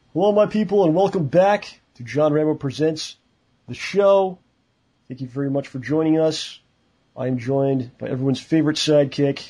Hello, my people, and welcome back to John Rambo Presents the show. Thank you very much for joining us. I am joined by everyone's favorite sidekick,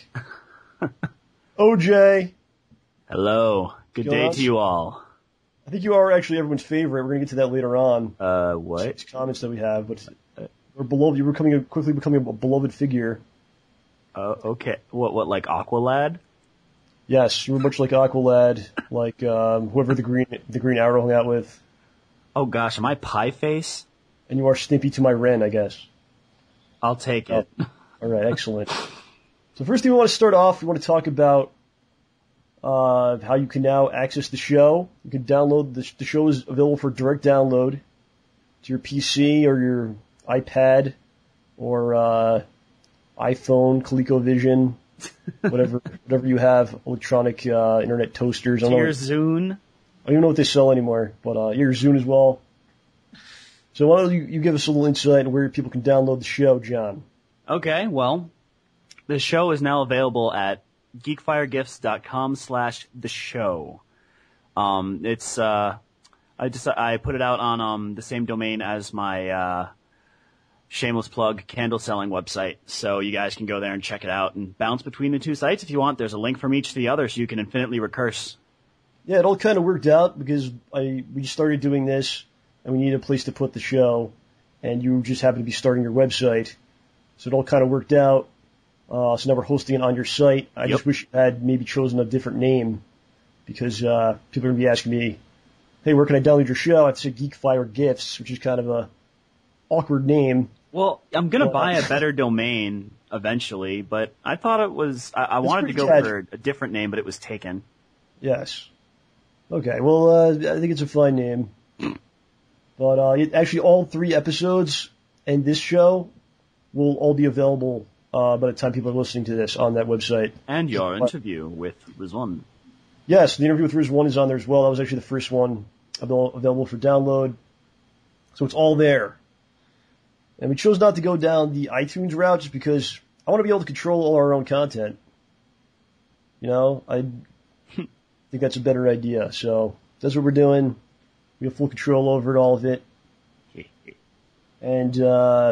OJ. Hello. Good day to you all. I think you are actually everyone's favorite. We're going to get to that later on. What? It's comments that we have, but you were quickly becoming a beloved figure. Okay. What, like Aqualad? Yes, you were much like Aqualad, like whoever the Green Arrow hung out with. Oh gosh, am I Pie Face? And you are Snippy to my Ren, I guess. I'll take it. All right, excellent. So first thing we want to start off, we want to talk about how you can now access the show. You can download the show is available for direct download to your PC or your iPad or iPhone, ColecoVision, whatever you have, electronic internet toasters. To your Zune. I don't even know what they sell anymore, but your Zune as well. So why don't you give us a little insight on where people can download the show, John? Okay, well, the show is now available at geekfiregifts.com/the show. I put it out on the same domain as my shameless plug candle selling website, so you guys can go there and check it out and bounce between the two sites if you want. There's a link from each to the other, so you can infinitely recurse. Yeah, it all kind of worked out because we started doing this and we needed a place to put the show, and you just happened to be starting your website, so it all kind of worked out. So now we're hosting it on your site. I just wish you had maybe chosen a different name, because people are going to be asking me, hey, where can I download your show? I have to say Geek Fire Gifts, which is kind of a awkward name. Well, I'm going to buy a better domain eventually, but I thought it was, I wanted to go for a different name, but it was taken. Yes. Okay, well, I think it's a fine name. But actually all 3 episodes and this show will all be available by the time people are listening to this on that website. And your interview with Rizwan. Yes, the interview with Rizwan is on there as well. That was actually the first one available for download. So it's all there. And we chose not to go down the iTunes route just because I want to be able to control all our own content. You know, I think that's a better idea. So that's what we're doing. We have full control over all of it. And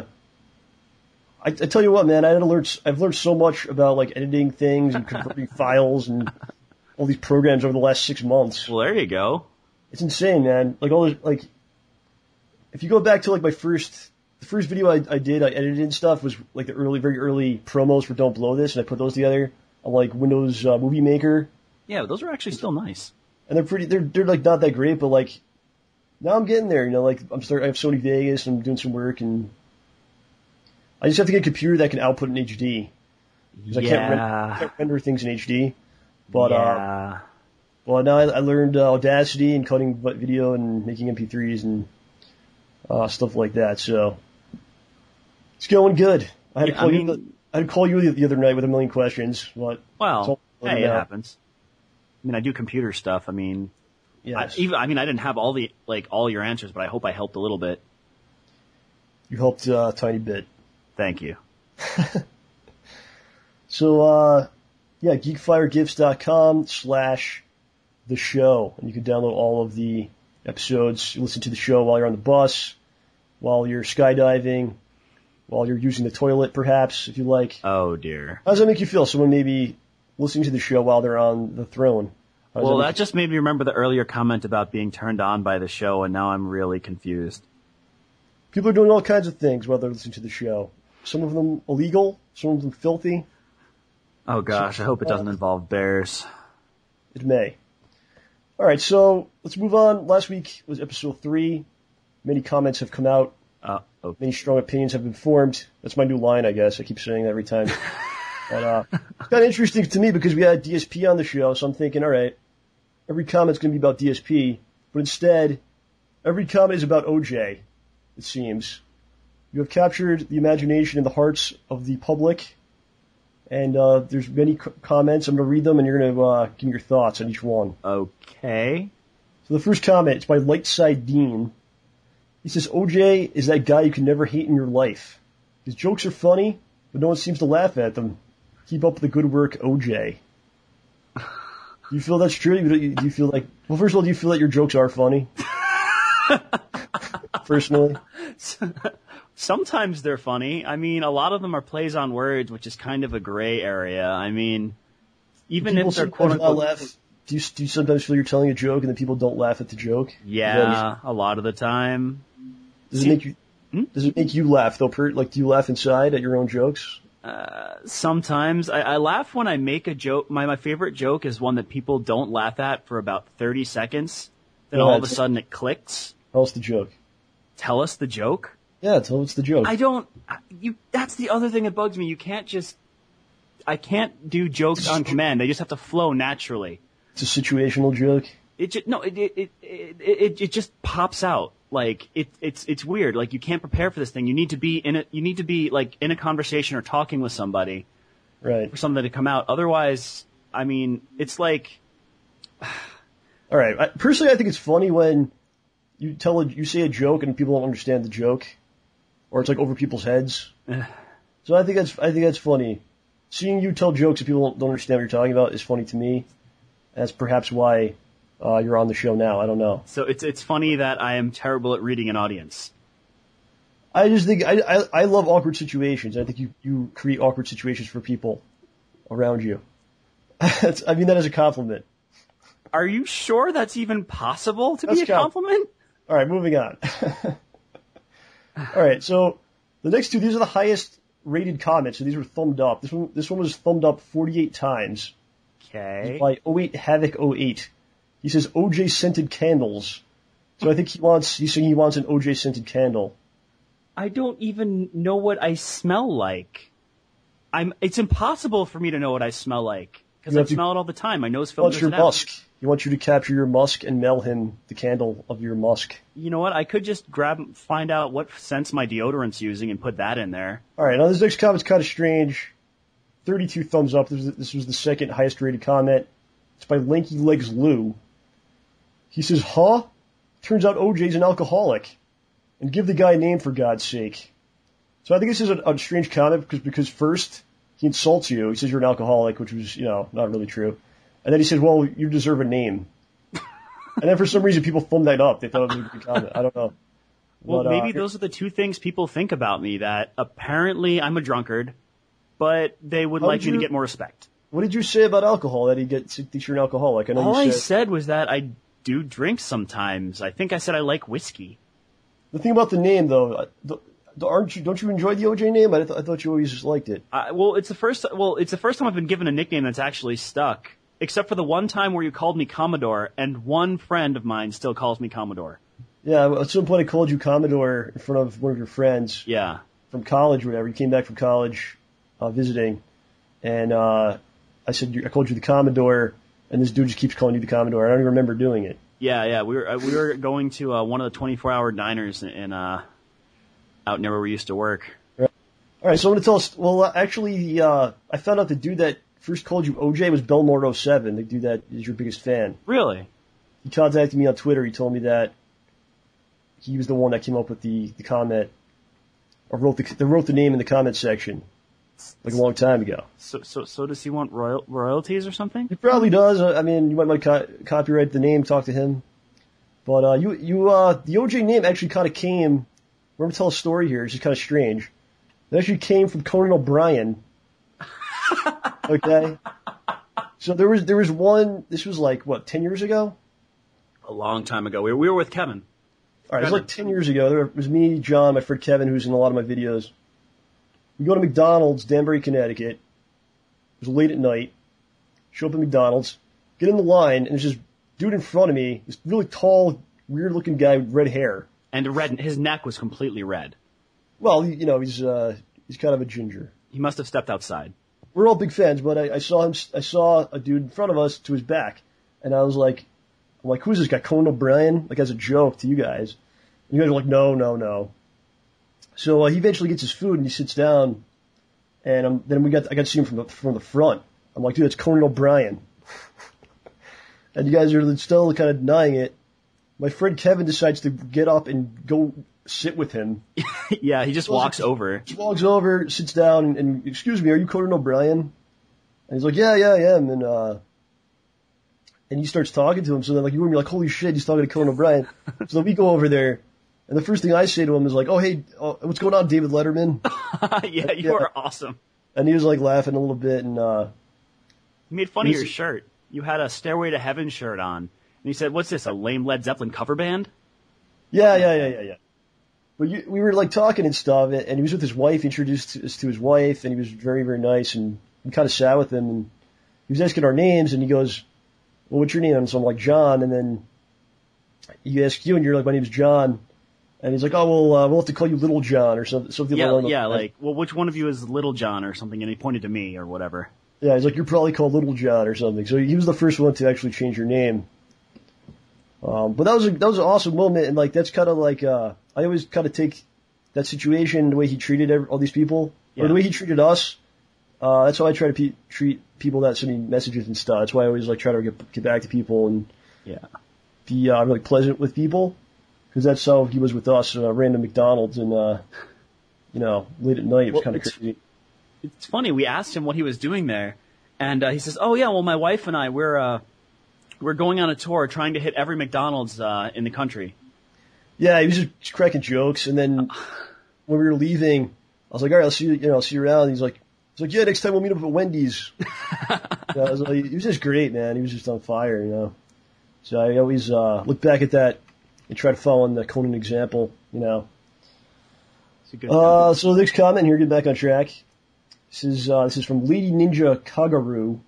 I tell you what, man, I've learned so much about like editing things and converting files and all these programs over the last 6 months. Well, there you go. It's insane, man. Like all this, like if you go back to like the first video I did, I edited and stuff was like the very early promos for Don't Blow This, and I put those together on like Windows Movie Maker. Yeah, but those are actually still nice. And they're like not that great, but like now I'm getting there. You know, like I have Sony Vegas and I'm doing some work, and I just have to get a computer that can output in HD. Because I can't render things in HD. But well, now I learned Audacity and cutting video and making MP3s and stuff like that. So it's going good. I had to call you the other night with a million questions. But hey, it happens. I mean, I do computer stuff. I mean, yes. I didn't have all your answers, but I hope I helped a little bit. You helped a tiny bit. Thank you. So, geekfiregifts.com/the show. And you can download all of the episodes. You listen to the show while you're on the bus, while you're skydiving, while you're using the toilet, perhaps, if you like. Oh, dear. How does that make you feel? Someone maybe listening to the show while they're on the throne. Well, that just made me remember the earlier comment about being turned on by the show, and now I'm really confused. People are doing all kinds of things while they're listening to the show. Some of them illegal, some of them filthy. Oh gosh, I hope it doesn't involve bears. It may. Alright, so let's move on. Last week was episode 3. Many comments have come out. Okay. Many strong opinions have been formed. That's my new line, I guess. I keep saying that every time. But it's kind of interesting to me because we had DSP on the show, so I'm thinking, alright, every comment's going to be about DSP, but instead, every comment is about OJ, it seems. You have captured the imagination and the hearts of the public, and there's many comments. I'm going to read them, and you're going to give me your thoughts on each one. Okay. So the first comment is by Lightside Dean. He says, OJ is that guy you can never hate in your life. His jokes are funny, but no one seems to laugh at them. Keep up the good work, OJ. Do you feel that's true? Do you feel like, well, first of all, do you feel that your jokes are funny? Personally? Sometimes they're funny. I mean, a lot of them are plays on words, which is kind of a gray area. I mean, even if they're quote unquote. Laugh. Do you sometimes feel you're telling a joke and then people don't laugh at the joke? Yeah, a lot of the time. Does it make you laugh though? Like, do you laugh inside at your own jokes? Sometimes I laugh when I make a joke. My favorite joke is one that people don't laugh at for about 30 seconds. Then all of a sudden it clicks. Tell us the joke. Tell us the joke? Yeah, tell us the joke. That's the other thing that bugs me. I can't do jokes on command. They just have to flow naturally. It's a situational joke? It just pops out. Like, it's weird. Like, you can't prepare for this thing. You need to be like in a conversation or talking with somebody. Right. For something to come out. Otherwise, I mean, it's like. All right. Personally, I think it's funny when you say a joke and people don't understand the joke, or it's like over people's heads. So I think that's funny. Seeing you tell jokes and people don't understand what you're talking about is funny to me. That's perhaps why you're on the show now. I don't know. So it's funny that I am terrible at reading an audience. I just think I love awkward situations. I think you create awkward situations for people around you. I mean that as a compliment. Are you sure that's even possible to be a compliment? All right, moving on. All right, so the next two, these are the highest rated comments, so these were thumbed up. This one was thumbed up 48 times. Okay. By 08 Havoc 08. He says OJ scented candles. So I think he's saying he wants an OJ scented candle. I don't even know what I smell like. It's impossible for me to know what I smell like. Because I smell it all the time. My nose filters it out. Musk. He wants you to capture your musk and mail him the candle of your musk. You know what? I could just find out what scents my deodorant's using and put that in there. All right. Now this next comment's kind of strange. 32 thumbs up. This was the second highest rated comment. It's by Lanky Legs Lou. He says, huh? Turns out OJ's an alcoholic. And give the guy a name for God's sake. So I think this is a strange comment because first he insults you. He says you're an alcoholic, which was, not really true. And then he says, well, you deserve a name. And then for some reason people thumbed that up. They thought it was a good comment. I don't know. Well, maybe those are the two things people think about me, that apparently I'm a drunkard, but they would like me to get more respect. What did you say about alcohol, that that you're an alcoholic? I said was that I do drink sometimes. I think I said I like whiskey. The thing about the name, though, don't you enjoy the OJ name? I thought you always just liked it. It's the first time I've been given a nickname that's actually stuck, except for the one time where you called me Commodore, and one friend of mine still calls me Commodore. Yeah, at some point I called you Commodore in front of one of your friends. Yeah. From college or whatever. You came back from college, visiting, and I said I called you the Commodore, and this dude just keeps calling you the Commodore. I don't even remember doing it. Yeah. We were going to one of the 24-hour diners in out near where we used to work. Right. All right, so I'm going to tell us. Well, actually, I found out the dude that first called you OJ was Belmore07. The dude that is your biggest fan. Really? He contacted me on Twitter. He told me that he was the one that came up with the comment, or wrote the name in the comment section, like a long time ago. So does he want royalties or something? He probably does. I mean, you might copyright the name, talk to him. But the OJ name actually kind of came. We're going to tell a story here. It's just kind of strange. It actually came from Conan O'Brien. Okay. So there was one. This was like 10 years ago. A long time ago. We were with Kevin. All right, it was like 10 years ago. There was me, John, my friend Kevin, who's in a lot of my videos. We go to McDonald's, Danbury, Connecticut. It was late at night. Show up at McDonald's, get in the line, and there's this dude in front of me, this really tall, weird-looking guy with red hair. And his neck was completely red. Well, he's kind of a ginger. He must have stepped outside. We're all big fans, but I saw a dude in front of us to his back, and I'm like, who's this guy, Conan O'Brien? Like, as a joke to you guys. And you guys are like, no. So he eventually gets his food and he sits down, and then I got to see him from the front. I'm like, dude, that's Conan O'Brien. And you guys are still kind of denying it. My friend Kevin decides to get up and go sit with him. Yeah, he just walks over. He walks over, sits down, and excuse me, are you Conan O'Brien? And he's like, yeah, I am. And and he starts talking to him. So then like you were like, holy shit, he's talking to Conan O'Brien. So then we go over there, and the first thing I say to him is like, oh hey, what's going on, David Letterman? Yeah, you are awesome. And he was like laughing a little bit, and he made fun of your shirt. You had a Stairway to Heaven shirt on, and he said, "What's this? A lame Led Zeppelin cover band?" Yeah. But we were like talking and stuff, and he was with his wife. He introduced us to his wife, and he was very, very nice, and we kind of sat with him, and he was asking our names, and he goes, well, what's your name? And so I'm like, John, and then he asks you, and you're like, my name's John, and he's like, oh, well, we'll have to call you Little John, or something yeah, along those yeah, lines. like, well, which one of you is Little John or something, and he pointed to me or whatever. Yeah, he's like, you're probably called Little John or something. So he was the first one to actually change your name. But that was an awesome moment, and like that's kind of like I always kind of take that situation, the way he treated all these people, or the way he treated us. That's how I try to treat people that send me messages and stuff. That's why I always like try to get back to people and be really pleasant with people, because that's how he was with us. Random McDonald's and late at night. It was kind of crazy. It's funny. We asked him what he was doing there, and he says, "Oh yeah, well my wife and I we're going on a tour trying to hit every McDonald's in the country." Yeah, he was just cracking jokes, and then when we were leaving, I was like, "All right, I'll see you around." And he's like, "Yeah, next time we'll meet up at Wendy's." He was just great, man. He was just on fire, So I always look back at that and try to follow in the Conan example, It's a good comment. So the next comment here, get back on track. This is from Lady Ninja Kagero.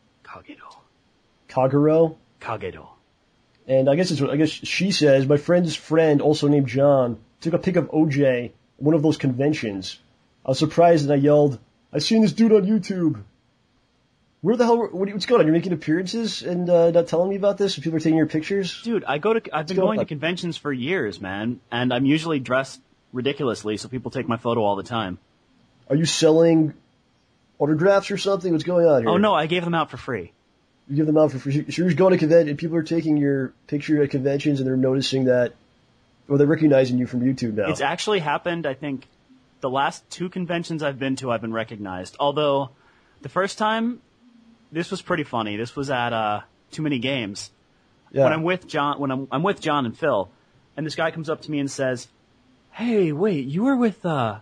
Kagedo. And I guess she says, my friend's friend, also named John, took a pic of OJ at one of those conventions. I was surprised and I yelled, I've seen this dude on YouTube. Where the hell, what's going on? You're making appearances and not telling me about this? People are taking your pictures? Dude, I've been going to conventions for years, man, and I'm usually dressed ridiculously, so people take my photo all the time. Are you selling autographs or something? What's going on here? Oh no, I gave them out for free. You give them out for free. So you're just going to convention, and people are taking your picture at conventions, and they're noticing that, or they're recognizing you from YouTube now. It's actually happened, I think, the last 2 conventions I've been to, I've been recognized. Although, the first time, this was pretty funny. This was at Too Many Games. Yeah. When I'm with John and Phil, and this guy comes up to me and says, "Hey, wait, you were with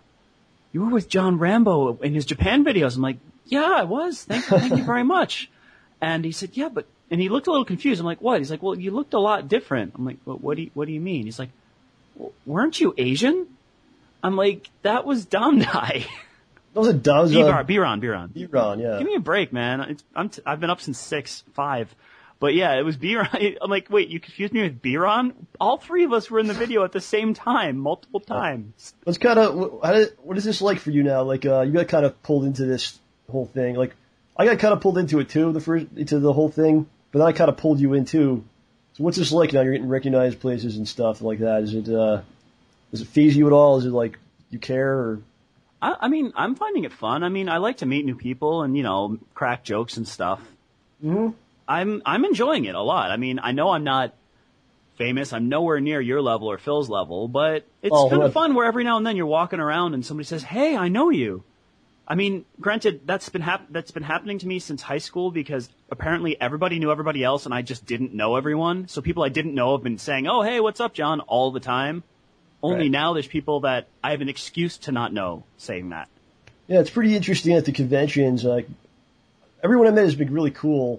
John Rambo in his Japan videos." I'm like, "Yeah, I was. Thank you very much." And he said, "Yeah, but," and he looked a little confused. I'm like, "What?" He's like, "Well, you looked a lot different." I'm like, "Well, what do you mean?" He's like, well, "Weren't you Asian?" I'm like, "That was Damdai." That was a Damdai. Biran, yeah. Give me a break, man. I've been up since 5. But yeah, it was Biran. I'm like, wait, you confused me with Biran? All 3 of us were in the video at the same time, multiple times. It's kind of, what is this like for you now? Like, you got kind of pulled into this whole thing. Like, I got kind of pulled into it too, into the whole thing, but then I kind of pulled you in too. So what's this like now? You're getting recognized places and stuff like that. Does it faze you at all? Is it like, you care or? I mean, I'm finding it fun. I mean, I like to meet new people and, crack jokes and stuff. Mm-hmm. I'm enjoying it a lot. I mean, I know I'm not famous. I'm nowhere near your level or Phil's level, but it's kind of fun where every now and then you're walking around and somebody says, "Hey, I know you." I mean, granted, that's been happening to me since high school because apparently everybody knew everybody else and I just didn't know everyone. So people I didn't know have been saying, "Oh, hey, what's up, John?" all the time. Only now there's people that I have an excuse to not know saying that. Yeah, it's pretty interesting at the conventions. Like, everyone I met has been really cool.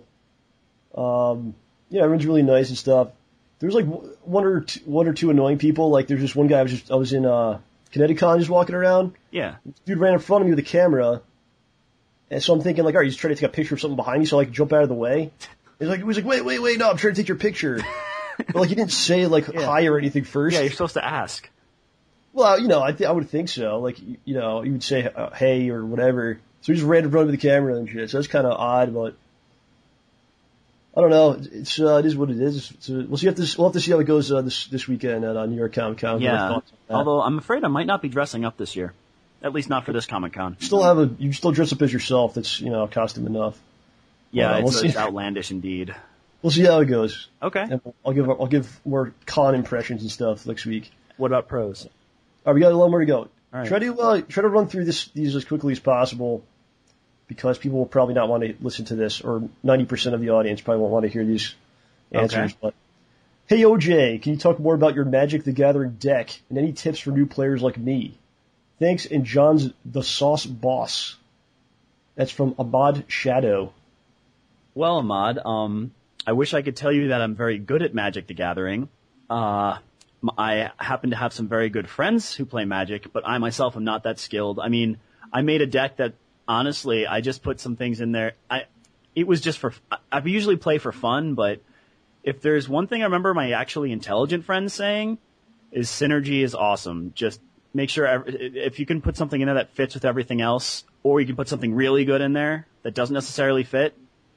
Everyone's really nice and stuff. There's like one or two annoying people. Like, there's just one guy. I was in Connecticut just walking around. Yeah. Dude ran in front of me with a camera, and so I'm thinking like, all right, he's trying to take a picture of something behind me, so I can jump out of the way. He was like, wait, no, I'm trying to take your picture. But like, he didn't say like hi or anything first. Yeah, you're supposed to ask. Well, I would think so. Like, you would say hey or whatever. So he just ran in front of the camera and shit. So that's kind of odd, but I don't know. It is what it is. We'll have to see how it goes this weekend at New York Comic Con. Yeah. Although I'm afraid I might not be dressing up this year, at least not for this Comic Con. You still dress up as yourself. That's costume enough. Yeah, it's outlandish indeed. We'll see how it goes. Okay. And I'll give more con impressions and stuff next week. What about pros? All right, we got a lot more to go. All right. Try to run through these as quickly as possible, because people will probably not want to listen to this, or 90% of the audience probably won't want to hear these answers. But hey, OJ, can you talk more about your Magic the Gathering deck and any tips for new players like me? Thanks, and John's the Sauce Boss. That's from Ahmad Shadow. Well, Ahmad, I wish I could tell you that I'm very good at Magic the Gathering. I happen to have some very good friends who play Magic, but I myself am not that skilled. I mean, I made a deck that, honestly, I just put some things in there. It was just I usually play for fun, but if there's one thing I remember my actually intelligent friends saying, is synergy is awesome. Just make sure if you can put something in there that fits with everything else, or you can put something really good in there that doesn't necessarily fit,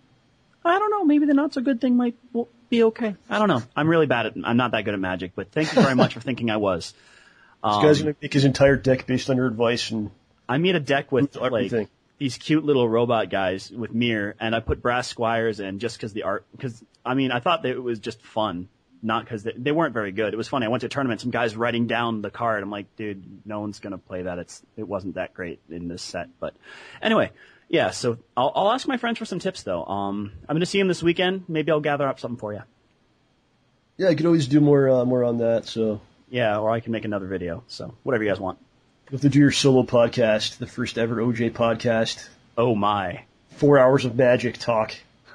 I don't know, maybe the not so good thing might be okay. I don't know. I'm not that good at Magic, but thank you very much for thinking I was. This guy's going to make his entire deck based on your advice. And I made a deck with like these cute little robot guys with Mir, and I put brass squires in just because I thought that it was just fun, not because they weren't very good. It was funny. I went to a tournament, some guys writing down the card. I'm like, dude, no one's going to play that. It wasn't that great in this set. But anyway, yeah, so I'll ask my friends for some tips, though. I'm going to see them this weekend. Maybe I'll gather up something for you. Yeah, I could always do more on that. So yeah, or I can make another video. So whatever you guys want. You have to do your solo podcast, the first ever OJ podcast. Oh my! 4 hours of Magic talk.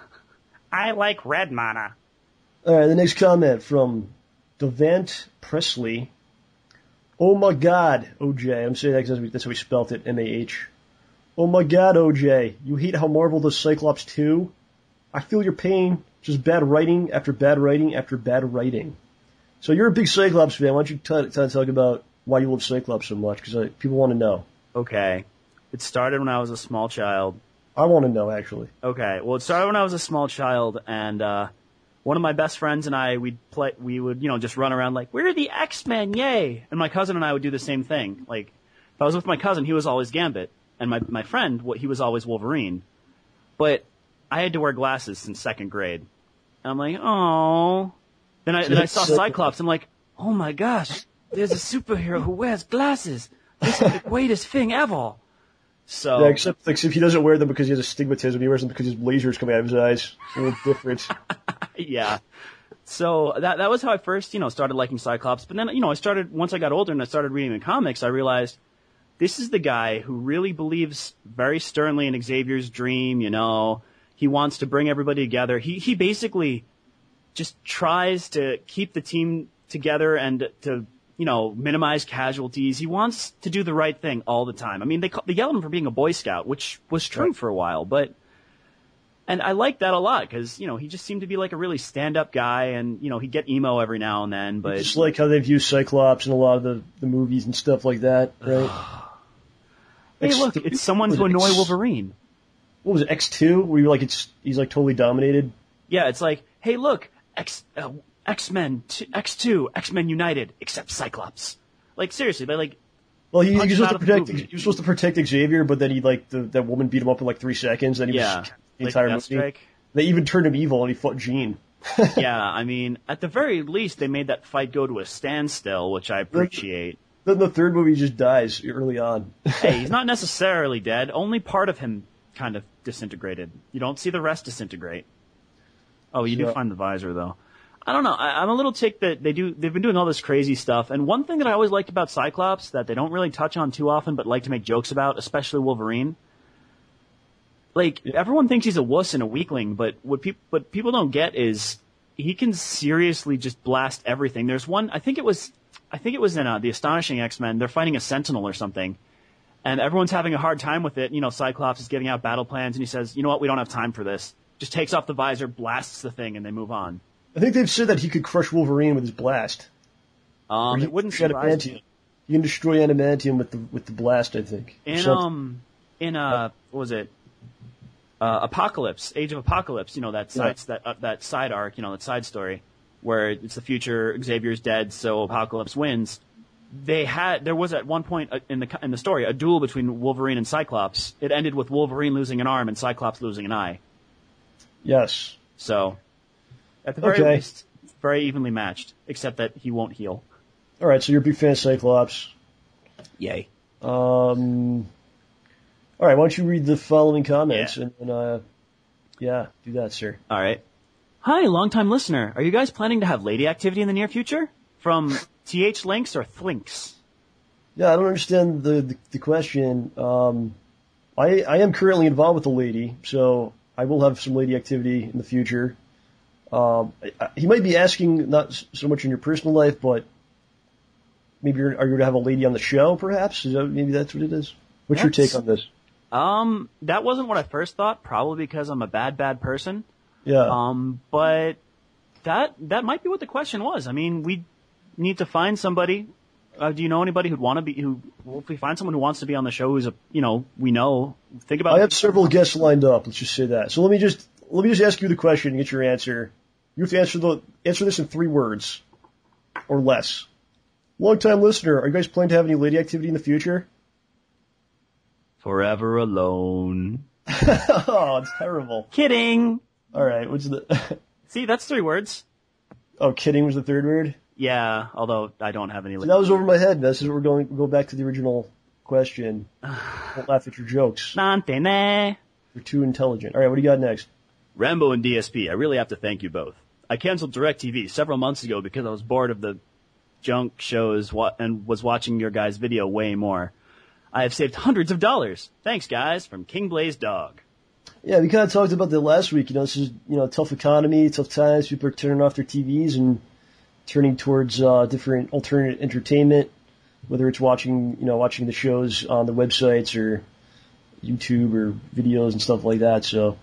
I like red mana. All right, the next comment from Devant Presley. Oh my God, OJ. I'm saying that because that's how we spelt it, M-A-H. Oh my God, OJ. You hate how Marvel does Cyclops 2? I feel your pain. Just bad writing after bad writing after bad writing. So you're a big Cyclops fan. Why don't you talk about why you love Cyclops so much? Because people want to know. Okay. It started when I was a small child. I want to know, actually. Okay. Well, it started when I was a small child, and one of my best friends and I, we would, just run around like, we're the X-Men, yay! And my cousin and I would do the same thing. Like, if I was with my cousin, he was always Gambit. And my friend, he was always Wolverine. But I had to wear glasses since second grade. And I'm like, oh. Then I saw Cyclops. I'm like, oh my gosh, there's a superhero who wears glasses. This is the greatest thing ever. So yeah, except he doesn't wear them because he has astigmatism. He wears them because his laser's coming out of his eyes. It's a little different. Yeah. So that was how I first, started liking Cyclops. But then, once I got older and I started reading the comics, I realized this is the guy who really believes very sternly in Xavier's dream, He wants to bring everybody together. He basically just tries to keep the team together and to, minimize casualties. He wants to do the right thing all the time. I mean, they yell at him for being a Boy Scout, which was true for a while, and I like that a lot because, he just seemed to be like a really stand-up guy and, he'd get emo every now and then, but. Just like how they view Cyclops in a lot of the movies and stuff like that, right? Hey, look, it's someone to annoy Wolverine. What was it, X2? Where he's like totally dominated? Yeah, it's like, hey, look, X-Men, X2, X-Men United, except Cyclops. Like, seriously, they like. Well, he was supposed to protect Xavier, but then that woman beat him up in like 3 seconds, and he was the entire movie. They even turned him evil, and he fought Jean. Yeah, I mean, at the very least, they made that fight go to a standstill, which I appreciate. Then the third movie just dies early on. Hey, he's not necessarily dead. Only part of him kind of disintegrated. You don't see the rest disintegrate. Oh, you do find the visor, though. I don't know. I'm a little ticked that they've been doing all this crazy stuff. And one thing that I always liked about Cyclops that they don't really touch on too often, but like to make jokes about, especially Wolverine. Like, everyone thinks he's a wuss and a weakling, but what people don't get is he can seriously just blast everything. There's one, I think it was in The Astonishing X-Men. They're fighting a Sentinel or something, and everyone's having a hard time with it. Cyclops is giving out battle plans, and he says, you know what, we don't have time for this. Just takes off the visor, blasts the thing, and they move on. I think they've said that he could crush Wolverine with his blast. It wouldn't surprise me. You can destroy adamantium with the blast, I think. What was it? Apocalypse, Age of Apocalypse. That side arc. That side story where it's the future. Xavier's dead, so Apocalypse wins. There was at one point in the story a duel between Wolverine and Cyclops. It ended with Wolverine losing an arm and Cyclops losing an eye. Yes. So, at the very least, very evenly matched, except that he won't heal. All right, so you're a big fan of Cyclops. Yay. All right, why don't you read the following comments and do that, sir. All right. Hi, longtime listener. Are you guys planning to have lady activity in the near future? From TH Links or Thlinks? Yeah, I don't understand the question. I am currently involved with a lady, so I will have some lady activity in the future. He might be asking not so much in your personal life, but maybe are you going to have a lady on the show, perhaps? Maybe that's what it is? What's your take on this? That wasn't what I first thought, probably because I'm a bad person. Yeah. But that might be what the question was. I mean, we need to find somebody. Do you know anybody who'd want to be, if we find someone who wants to be on the show who's we know, think about. I have several guests lined up, let's just say that. So let me just ask you the question and get your answer. You have to answer this in 3 words or less. Long-time listener, are you guys planning to have any lady activity in the future? Forever alone. Oh, it's terrible. Kidding. All right, what's the... See, that's 3 words. Oh, kidding was the 3rd word? Yeah, although I don't have any... So that was over my head. This is we're go back to the original question. Don't laugh at your jokes. Nantene. You're too intelligent. All right, what do you got next? Rambo and DSP, I really have to thank you both. I canceled DirecTV several months ago because I was bored of the junk shows and was watching your guys' video way more. I have saved hundreds of dollars. Thanks, guys, from King Blaze Dog. Yeah, we kind of talked about that last week. This is, tough economy, tough times. People are turning off their TVs and turning towards different alternate entertainment, whether it's watching the shows on the websites or YouTube or videos and stuff like that. So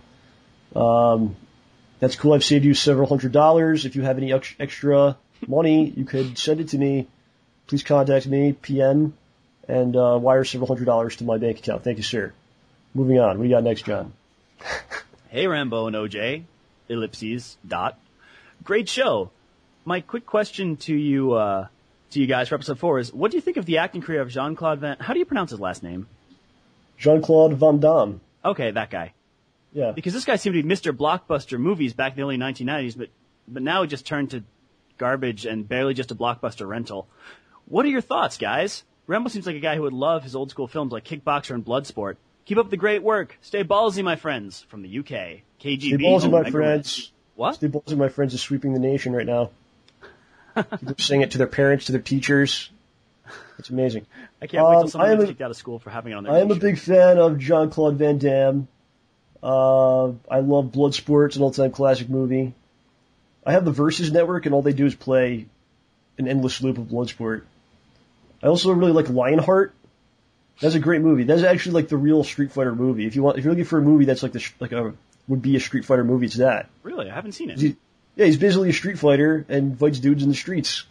that's cool. I've saved you several $100s. If you have any extra money, you could send it to me. Please contact me, PM, and wire several $100s to my bank account. Thank you, sir. Moving on. What do you got next, John? Hey, Rambo and OJ. Ellipses. Dot. Great show. My quick question to you guys for episode 4 is, what do you think of the acting career of Jean-Claude Van... How do you pronounce his last name? Jean-Claude Van Damme. Okay, that guy. Yeah. Because this guy seemed to be Mr. Blockbuster movies back in the early 1990s, but now he just turned to garbage and barely just a blockbuster rental. What are your thoughts, guys? Rambo seems like a guy who would love his old school films like Kickboxer and Bloodsport. Keep up the great work. Stay ballsy, my friends. From the UK. KGB. Stay ballsy, my friends. What? Stay ballsy, my friends is sweeping the nation right now. People saying it to their parents, to their teachers. It's amazing. I can't wait till someone gets kicked out of school for having it on their I am a big fan of Jean-Claude Van Damme. I love Bloodsport. It's an all-time classic movie. I have the Versus Network, and all they do is play an endless loop of Bloodsport. I also really like Lionheart. That's a great movie. That's actually like the real Street Fighter movie. If you're looking for a movie that's would be a Street Fighter movie, it's that. Really? I haven't seen it. He's basically a Street Fighter and fights dudes in the streets.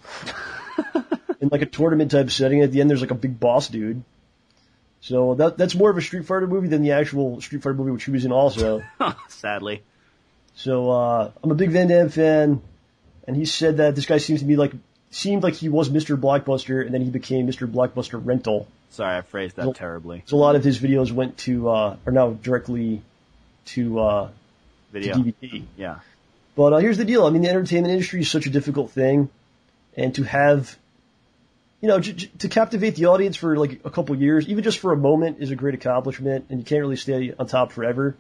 In like a tournament type setting. At the end, there's like a big boss dude. So that's more of a Street Fighter movie than the actual Street Fighter movie, which he was in also. Sadly. So, I'm a big Van Damme fan, and he said that this guy seemed like he was Mr. Blockbuster, and then he became Mr. Blockbuster Rental. Sorry, I phrased that terribly. So a lot of his videos went to, are now directly to, video. to DVD. Yeah. But, here's the deal. I mean, the entertainment industry is such a difficult thing, and to have, to captivate the audience for like a couple years, even just for a moment, is a great accomplishment, and you can't really stay on top forever.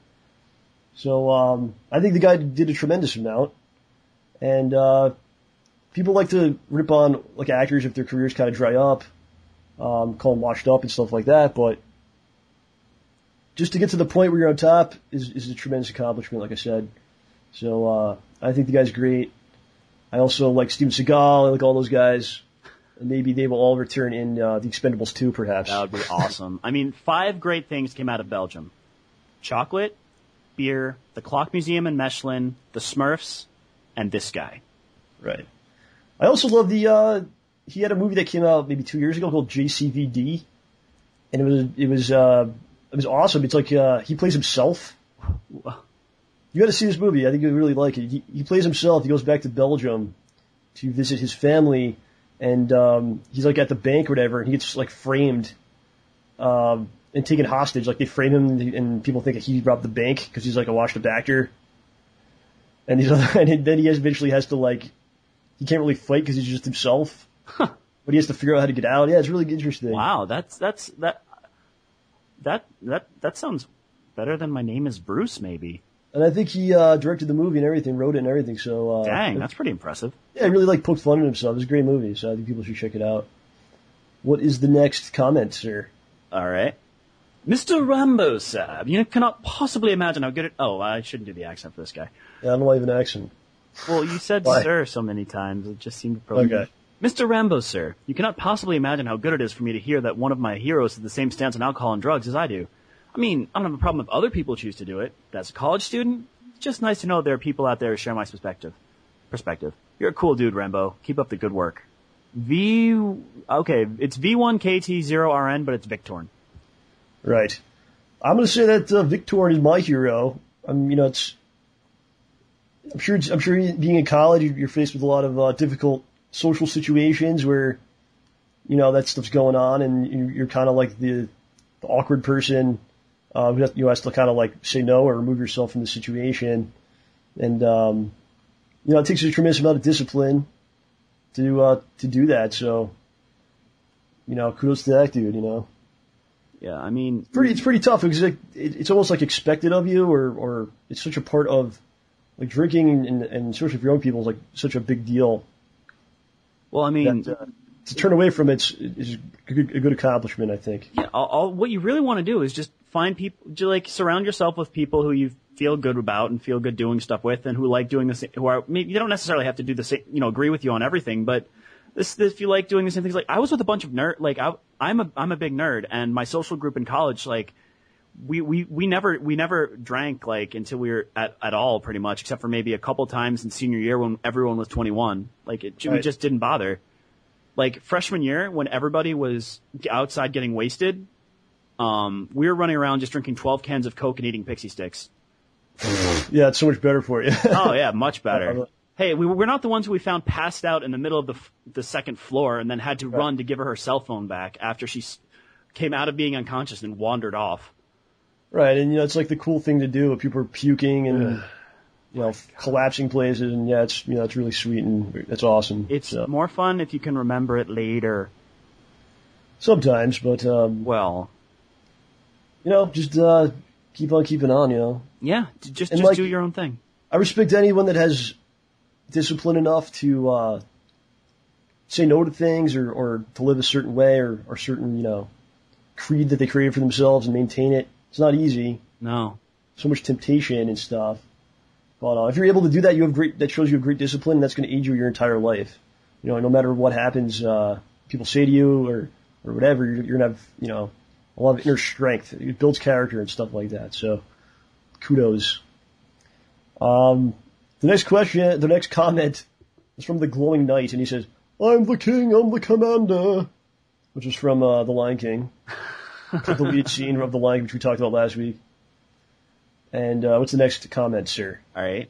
So, I think the guy did a tremendous amount, and, people like to rip on like actors if their careers kind of dry up, call them washed up and stuff like that, but just to get to the point where you're on top is a tremendous accomplishment, like I said. So, I think the guy's great. I also like Steven Seagal, I like all those guys. And maybe they will all return in, The Expendables 2, perhaps. That would be awesome. I mean, 5 great things came out of Belgium. Chocolate, beer, the Clock Museum in Mechlin, the Smurfs, and this guy. Right. I also love he had a movie that came out maybe 2 years ago called JCVD. And it was awesome. It's like, he plays himself. You gotta see this movie. I think you'll really like it. He plays himself. He goes back to Belgium to visit his family, and, he's like at the bank or whatever, and he gets like framed, and taken hostage. Like they frame him and people think that he robbed the bank because he's like a washed up actor. And then he eventually has to like, he can't really fight because he's just himself. But he has to figure out how to get out. Yeah, it's really interesting. Wow, that sounds better than My Name is Bruce, maybe. And I think he directed the movie and everything, wrote it and everything. So Dang, that's pretty impressive. Yeah, he really like poked fun at himself. It was a great movie, so I think people should check it out. What is the next comment, sir? All right. Mr. Rambo, sir, you cannot possibly imagine how good it... Oh, I shouldn't do the accent for this guy. Yeah, I don't know why you have an accent. Well, you said sir so many times, it just seemed appropriate. Okay. Mr. Rambo, sir, you cannot possibly imagine how good it is for me to hear that one of my heroes has the same stance on alcohol and drugs as I do. I mean, I don't have a problem if other people choose to do it, but as a college student, it's just nice to know there are people out there who share my perspective. You're a cool dude, Rambo. Keep up the good work. Okay, it's V1KT0RN, but it's Victorn. Right. I'm going to say that Victorn is my hero. I'm sure being in college, you're faced with a lot of difficult social situations where, that stuff's going on, and you're kind of like the awkward person who has to kind of like say no or remove yourself from the situation. And, it takes a tremendous amount of discipline to do that. So, kudos to that dude, Yeah, I mean... It's pretty tough because it's almost like expected of you or it's such a part of, like, drinking and especially for young people is like such a big deal. Well, I mean... to turn away from it is a good accomplishment, I think. Yeah, what you really want to do is just find people, surround yourself with people who you feel good about and feel good doing stuff with and who like doing the same, maybe you don't necessarily have to do the same, agree with you on everything, but if you like doing the same things, like I was with a bunch of I'm a big nerd, and my social group in college, like, we never drank, like, until we were at all, pretty much, except for maybe a couple times in senior year when everyone was 21. Like, we just didn't bother. Like, freshman year, when everybody was outside getting wasted, we were running around just drinking 12 cans of Coke and eating Pixie Sticks. Yeah, it's so much better for you. Oh, yeah, much better. Hey, we're not the ones who we found passed out in the middle of the second floor and then had to run to give her cell phone back after she came out of being unconscious and wandered off. Right, and it's like the cool thing to do. People are puking and collapsing places, and it's really sweet and it's awesome. It's more fun if you can remember it later. Sometimes, but just keep on keeping on. Yeah, just do your own thing. I respect anyone that has discipline enough to say no to things or to live a certain way or certain, creed that they created for themselves and maintain it. It's not easy. No. So much temptation and stuff. But if you're able to do that, that shows you have great discipline, and that's going to aid you your entire life. No matter what happens, people say to you or whatever, you're going to have, a lot of inner strength. It builds character and stuff like that. So kudos. The next comment is from the Glowing Knight, and he says, "I'm the king, I'm the commander," which is from The Lion King, the lead scene of The Lion King, which we talked about last week. And what's the next comment, sir? All right.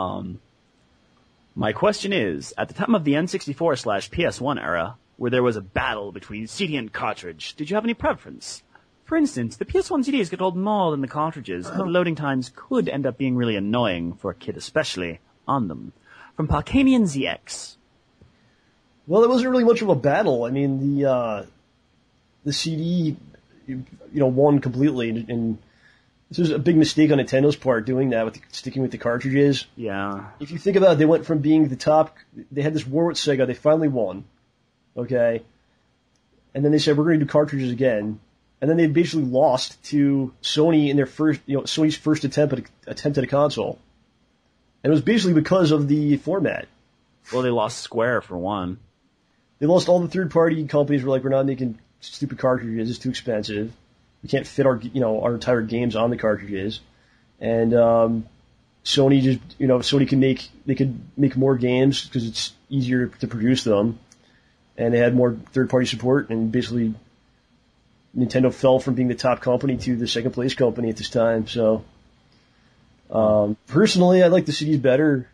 My question is, at the time of the N64/PS1 era, where there was a battle between CD and cartridge, did you have any preference? For instance, the PS1 CDs could hold more than the cartridges, but loading times could end up being really annoying, for a kid especially, on them. From Parkanian ZX. Well, there wasn't really much of a battle. I mean, the CD, won completely, and this was a big mistake on Nintendo's part, doing that, sticking with the cartridges. Yeah. If you think about it, they went from being the top, they had this war with Sega, they finally won. Okay? And then they said, we're going to do cartridges again. And then they basically lost to Sony in their first, Sony's first attempt at a console. And it was basically because of the format. Well, they lost Square for one. They lost all the third-party companies. Were like, we're not making stupid cartridges. It's too expensive. We can't fit our entire games on the cartridges. And Sony just, Sony could make more games because it's easier to produce them. And they had more third-party support, and basically Nintendo fell from being the top company to the second place company at this time. So, personally, I like the CDs better.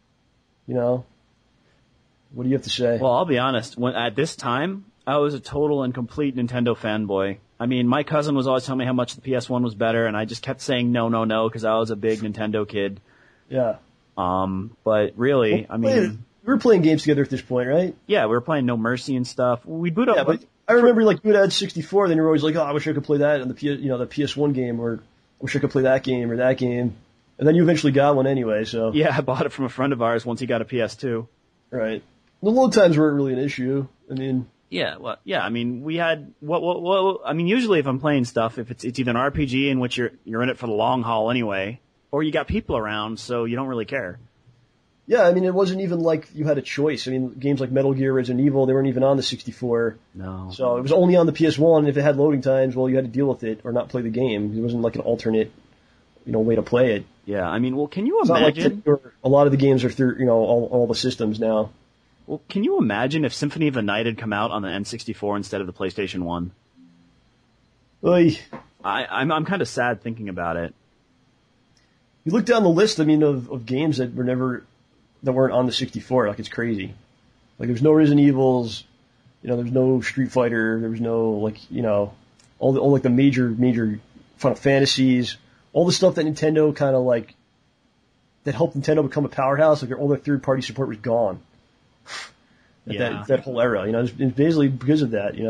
What do you have to say? Well, I'll be honest. At this time, I was a total and complete Nintendo fanboy. I mean, my cousin was always telling me how much the PS1 was better, and I just kept saying no, because I was a big Nintendo kid. Yeah. But really, we were playing games together at this point, right? Yeah, we were playing No Mercy and stuff. We'd boot up. Yeah, but I remember, like, you had 64, then you were always like, oh, I wish I could play that on the PS1 game, or I wish I could play that game or that game. And then you eventually got one anyway, so. Yeah, I bought it from a friend of ours once he got a PS2. Right. The load times weren't really an issue. I mean. Yeah, well, yeah, I mean, we had, I mean, usually if I'm playing stuff, if it's either an RPG in which you're in it for the long haul anyway, or you got people around, so you don't really care. Yeah, I mean, it wasn't even like you had a choice. I mean, games like Metal Gear, Resident Evil, they weren't even on the 64. No. So it was only on the PS1, and if it had loading times, well, you had to deal with it or not play the game. It wasn't like an alternate, way to play it. Yeah, I mean, well, can you It's imagine? not like a lot of the games are through, all the systems now. Well, can you imagine if Symphony of the Night had come out on the N64 instead of the PlayStation 1? Oy. I'm kind of sad thinking about it. You look down the list, I mean, of games that weren't on the 64, like it's crazy. Like there's no Resident Evils, there's no Street Fighter, there was no all the major Final Fantasies, all the stuff that Nintendo kind of that helped Nintendo become a powerhouse, all their third party support was gone. That whole era, it's basically because of that,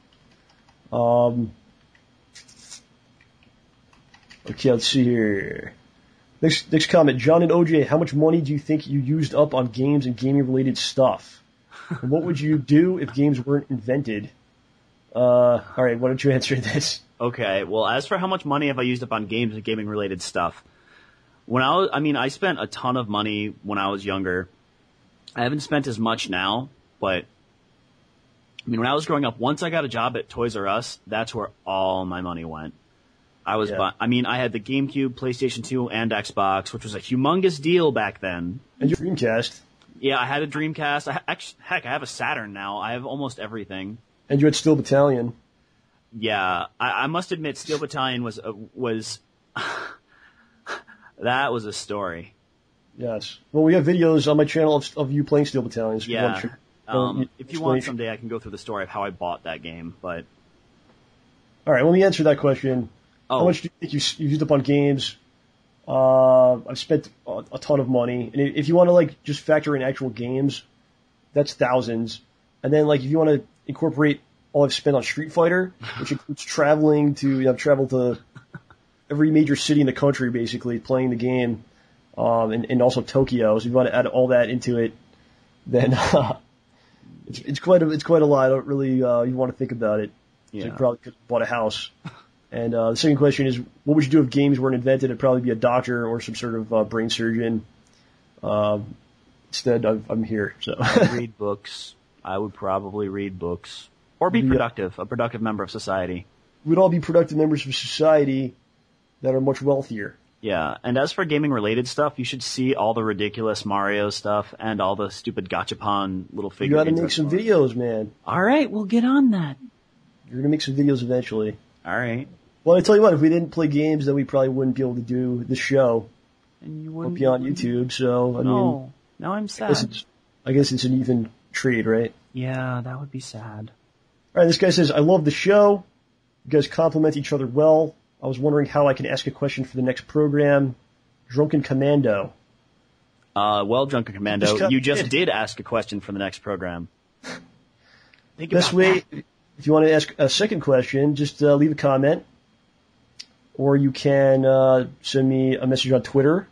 Okay, let's see here. Next comment, John and OJ, how much money do you think you used up on games and gaming related stuff? And what would you do if games weren't invented? All right, why don't you answer this? Okay, well, as for how much money have I used up on games and gaming related stuff, I spent a ton of money when I was younger. I haven't spent as much now, but when I was growing up, once I got a job at Toys R Us, that's where all my money went. I had the GameCube, PlayStation 2, and Xbox, which was a humongous deal back then. And your Dreamcast. Yeah, I had a Dreamcast. I have a Saturn now. I have almost everything. And you had Steel Battalion. Yeah, I must admit, Steel Battalion was that was a story. Yes. Well, we have videos on my channel of you playing Steel Battalion. So yeah. If you want someday, I can go through the story of how I bought that game. But all right, let me answer that question. Oh. How much do you think you used up on games? I've spent a ton of money, and if you want to just factor in actual games, that's thousands. And then if you want to incorporate all I've spent on Street Fighter, which includes traveling to I've traveled to every major city in the country basically playing the game, and also Tokyo. So if you want to add all that into it, then it's quite a lot. I don't really you want to think about it. Yeah. So you probably could have bought a house. And the second question is, what would you do if games weren't invented? It'd probably be a doctor or some sort of brain surgeon. Instead, I'm here. So read books. I would probably read books or be productive, a productive member of society. We'd all be productive members of society that are much wealthier. Yeah, and as for gaming-related stuff, you should see all the ridiculous Mario stuff and all the stupid gachapon little figures. You gotta make some videos, man. All right, we'll get on that. You're gonna make some videos eventually. All right. Well, I tell you what, if we didn't play games, then we probably wouldn't be able to do this show. And you wouldn't be on YouTube, so, I mean... Now I'm sad. I guess it's an even trade, right? Yeah, that would be sad. Alright, this guy says, I love the show. You guys compliment each other well. I was wondering how I can ask a question for the next program. Drunken Commando. Drunken Commando, you just did ask a question for the next program. Best way, if you want to ask a second question, just leave a comment. Or you can send me a message on Twitter.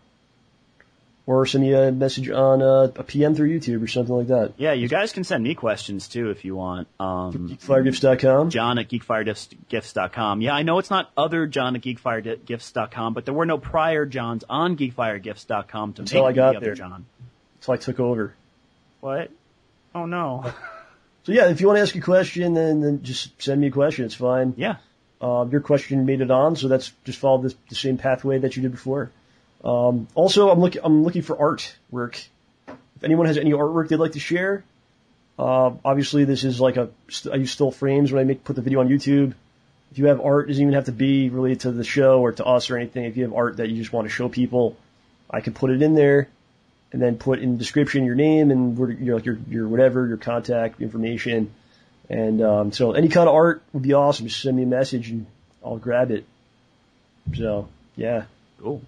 Or send me a message on a PM through YouTube or something like that. Yeah, you guys can send me questions too if you want. GeekFireGifts.com. John at GeekFireGifts.com. Yeah, I know it's not other John at GeekFireGifts.com, but there were no prior Johns on GeekFireGifts.com to until make I got the there. other John. Until I took over. What? Oh no. So yeah, if you want to ask a question, then just send me a question. It's fine. Yeah. Your question made it on, so that's just follow the same pathway that you did before. Also, I'm looking for artwork. If anyone has any artwork they'd like to share, obviously this is I use still frames when I put the video on YouTube. If you have art, it doesn't even have to be related to the show or to us or anything. If you have art that you just want to show people, I can put it in there and then put in the description your name and your whatever, your contact information. And, so any kind of art would be awesome. Just send me a message and I'll grab it. So, yeah. Cool.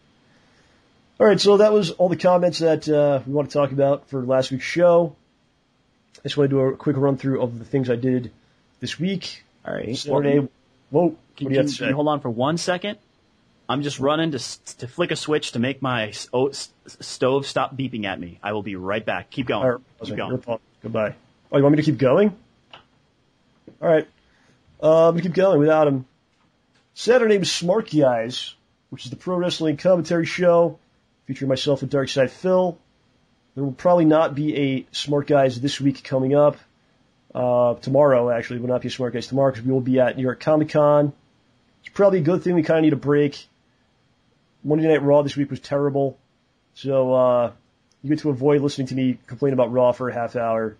All right, so that was all the comments that we want to talk about for last week's show. I just want to do a quick run through of the things I did this week. All right. Saturday. Whoa. What do you have to say? Can you hold on for 1 second? I'm just running to flick a switch to make my stove stop beeping at me. I will be right back. Keep going. All right, keep going. Goodbye. Oh, you want me to keep going? All right. I'm going to keep going without him. Saturday was Smart Guys, which is the pro wrestling commentary show featuring myself and Darkside Phil. There will probably not be a Smart Guys this week coming up. Tomorrow, actually, will not be a Smart Guys tomorrow because we will be at New York Comic Con. It's probably a good thing. We kind of need a break. Monday Night Raw this week was terrible. So, you get to avoid listening to me complain about Raw for a half hour.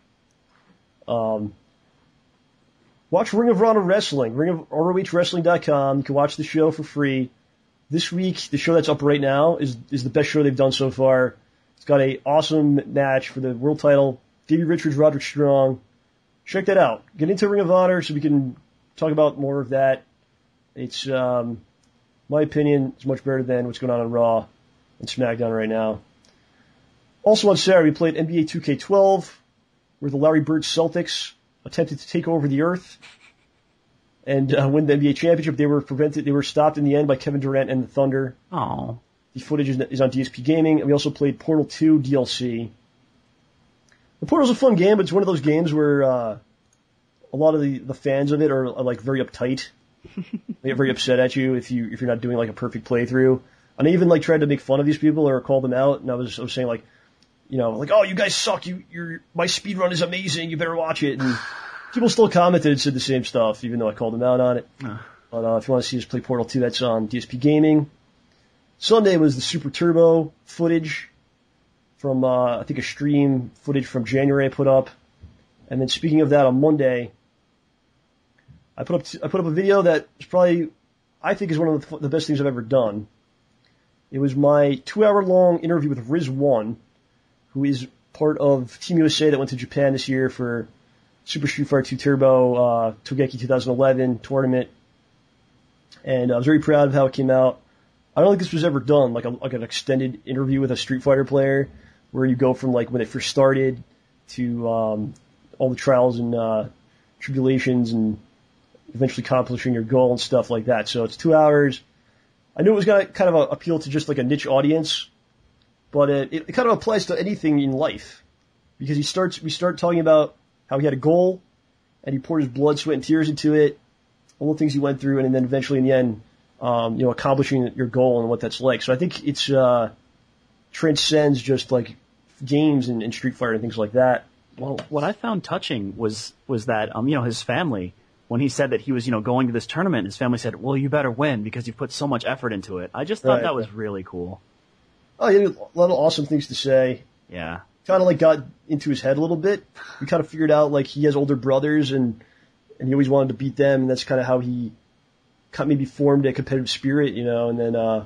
Watch Ring of Honor Wrestling, ROHWrestling.com. You can watch the show for free. This week, the show that's up right now is the best show they've done so far. It's got a awesome match for the world title. Davey Richards, Roderick Strong. Check that out. Get into Ring of Honor so we can talk about more of that. It's, my opinion, it's much better than what's going on Raw and SmackDown right now. Also on Saturday, we played NBA 2K12, where the Larry Bird Celtics attempted to take over the Earth and win the NBA championship. They were stopped in the end by Kevin Durant and the Thunder. Oh. The footage is on DSP Gaming, and we also played Portal 2 DLC. The Portal's a fun game, but it's one of those games where a lot of the fans of it are like very uptight. They get very upset at you if you're not doing like a perfect playthrough. And I even like tried to make fun of these people or call them out, and I was saying like, you know, like, oh, you guys suck. My speedrun is amazing. You better watch it. And people still commented and said the same stuff, even though I called them out on it. But if you want to see us play Portal 2, that's on DSP Gaming. Sunday was the Super Turbo footage from, I think a stream footage from January I put up. And then speaking of that, on Monday, I put up a video that is probably, I think is one of the best things I've ever done. It was my 2-hour-long interview with Riz1, who is part of Team USA that went to Japan this year for Super Street Fighter 2 Turbo, Togeki 2011 tournament. And I was very proud of how it came out. I don't think this was ever done, like an extended interview with a Street Fighter player, where you go from like when it first started to all the trials and tribulations and eventually accomplishing your goal and stuff like that. So it's 2 hours. I knew it was going to kind of appeal to just like a niche audience, but it kind of applies to anything in life, because we start talking about how he had a goal and he poured his blood, sweat, and tears into it, all the things he went through, and then eventually in the end, accomplishing your goal and what that's like. So I think it's transcends just like games and Street Fighter and things like that. Well, what I found touching was that his family, when he said that he was going to this tournament, his family said, "Well, you better win because you put so much effort into it." I just thought that was really cool. Oh, he had a lot of awesome things to say. Yeah. Kind of like got into his head a little bit. We kind of figured out like he has older brothers and he always wanted to beat them, and that's kind of how he maybe formed a competitive spirit, and then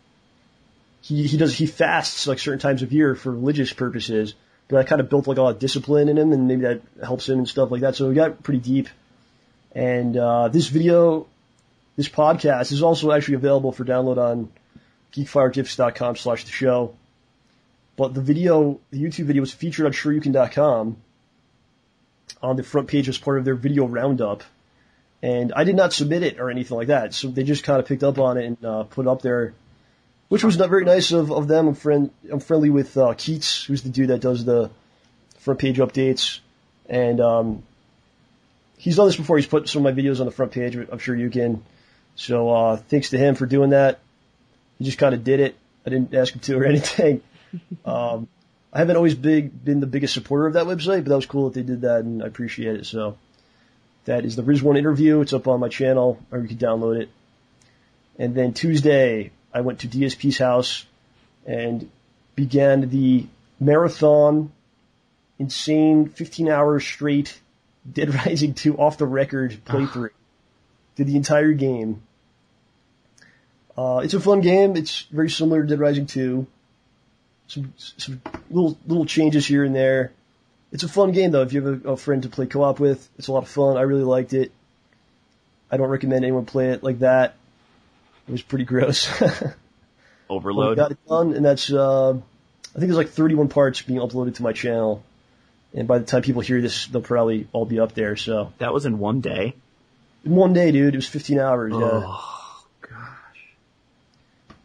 he fasts like certain times of year for religious purposes, but that kind of built like a lot of discipline in him, and maybe that helps him and stuff like that. So we got pretty deep. And this podcast is also actually available for download on geekfiregifts.com/the show. But the YouTube video was featured on Shoryuken.com on the front page as part of their video roundup. And I did not submit it or anything like that. So they just kind of picked up on it and put it up there, which was not very nice of them. I'm friendly with Keats, who's the dude that does the front page updates. And he's done this before. He's put some of my videos on the front page. I'm sure you can. So thanks to him for doing that. He just kind of did it. I didn't ask him to or anything. I haven't always been the biggest supporter of that website, but that was cool that they did that, and I appreciate it. So that is the Riz1 interview. It's up on my channel, or you can download it. And then Tuesday, I went to DSP's house and began the marathon, insane 15 hours straight Dead Rising 2 off the record playthrough. Did the entire game. It's a fun game. It's very similar to Dead Rising 2. Some little changes here and there. It's a fun game though. If you have a friend to play co-op with, it's a lot of fun. I really liked it. I don't recommend anyone play it like that. It was pretty gross. Overload. Got it done, and that's I think there's like 31 parts being uploaded to my channel. And by the time people hear this, they'll probably all be up there. So that was in one day. In one day, dude. It was 15 hours. Yeah. Oh gosh.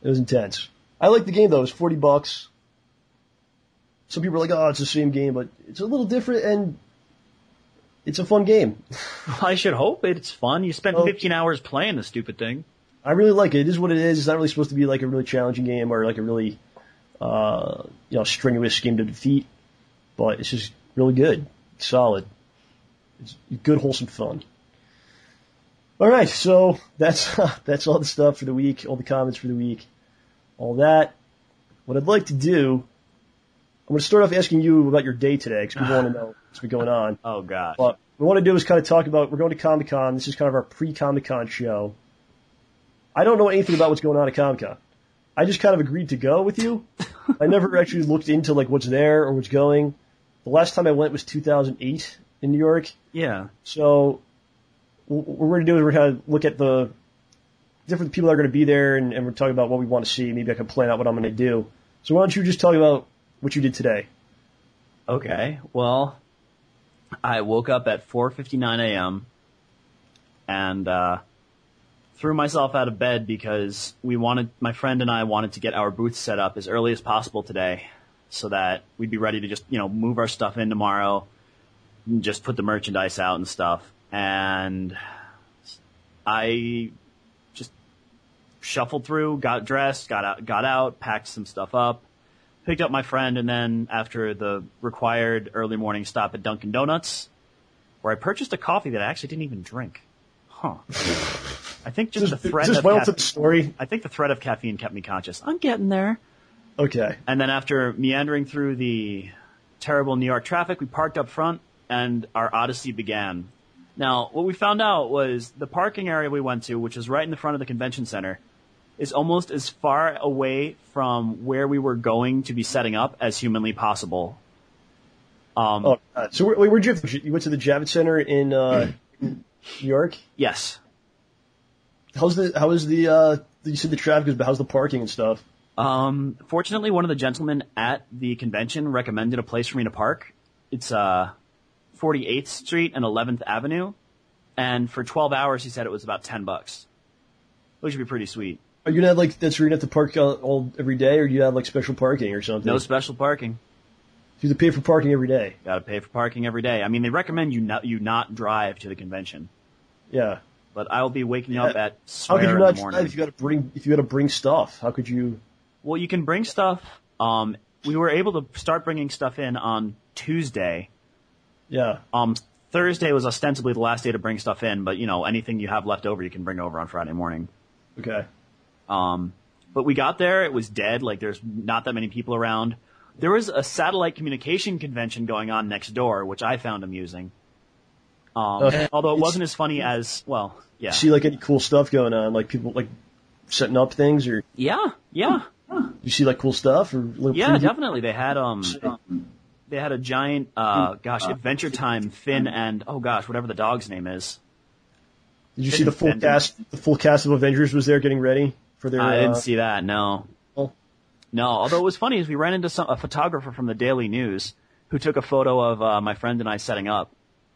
It was intense. I like the game though. It was $40. Some people are like, "Oh, it's the same game," but it's a little different, and it's a fun game. I should hope it's fun. You spent 15 hours playing the stupid thing. I really like it. It is what it is. It's not really supposed to be like a really challenging game or like a really, strenuous game to defeat, but it's just really good. It's solid. It's good, wholesome fun. All right, so that's all the stuff for the week, all the comments for the week, all that. What I'd like to do, I'm going to start off asking you about your day today because we want to know what's been going on. Oh, gosh. What we want to do is kind of talk about, we're going to Comic-Con. This is kind of our pre-Comic-Con show. I don't know anything about what's going on at Comic-Con. I just kind of agreed to go with you. I never actually looked into like what's there or what's going. The last time I went was 2008 in New York. Yeah. So what we're going to do is we're going to look at the different people that are going to be there and we're talking about what we want to see. Maybe I can plan out what I'm going to do. So why don't you just talk about what you did today? Okay. Well, I woke up at 4:59 a.m. and threw myself out of bed because my friend and I wanted to get our booth set up as early as possible today so that we'd be ready to just, move our stuff in tomorrow and just put the merchandise out and stuff. And I just shuffled through, got dressed, got out, packed some stuff up, picked up my friend, and then after the required early morning stop at Dunkin' Donuts, where I purchased a coffee that I actually didn't even drink. Huh. I think just the threat of to the story. I think the threat of caffeine kept me conscious. I'm getting there. Okay. And then after meandering through the terrible New York traffic, we parked up front and our odyssey began. Now, what we found out was the parking area we went to, which is right in the front of the convention center, is almost as far away from where we were going to be setting up as humanly possible. So where'd you go? You went to the Javits Center in New York? Yes. How is the you said the traffic is, but how's the parking and stuff? Fortunately, one of the gentlemen at the convention recommended a place for me to park. It's 48th Street and 11th Avenue, and for 12 hours he said it was about $10, which would be pretty sweet. Are you gonna have that's where you have to park all every day, or do you have like special parking or something? No special parking. You have to pay for parking every day. Got to pay for parking every day. I mean, they recommend you not drive to the convention. Yeah. But I'll be waking up at how could you not in the morning. Drive if you got to bring stuff? How could you? Well, you can bring stuff. We were able to start bringing stuff in on Tuesday. Yeah. Thursday was ostensibly the last day to bring stuff in, but anything you have left over, you can bring over on Friday morning. Okay. But we got there, it was dead. Like there's not that many people around. There was a satellite communication convention going on next door, which I found amusing. Although it wasn't as funny as, well, yeah. See like any cool stuff going on, like people like setting up things or? Yeah. You see like cool stuff or? Yeah, definitely. They had a giant, Adventure Time Finn and, whatever the dog's name is. Did you see the full cast? The full cast of Avengers was there getting ready for their. I didn't see that. No. No. Although it was funny is we ran into a photographer from the Daily News who took a photo of my friend and I setting up,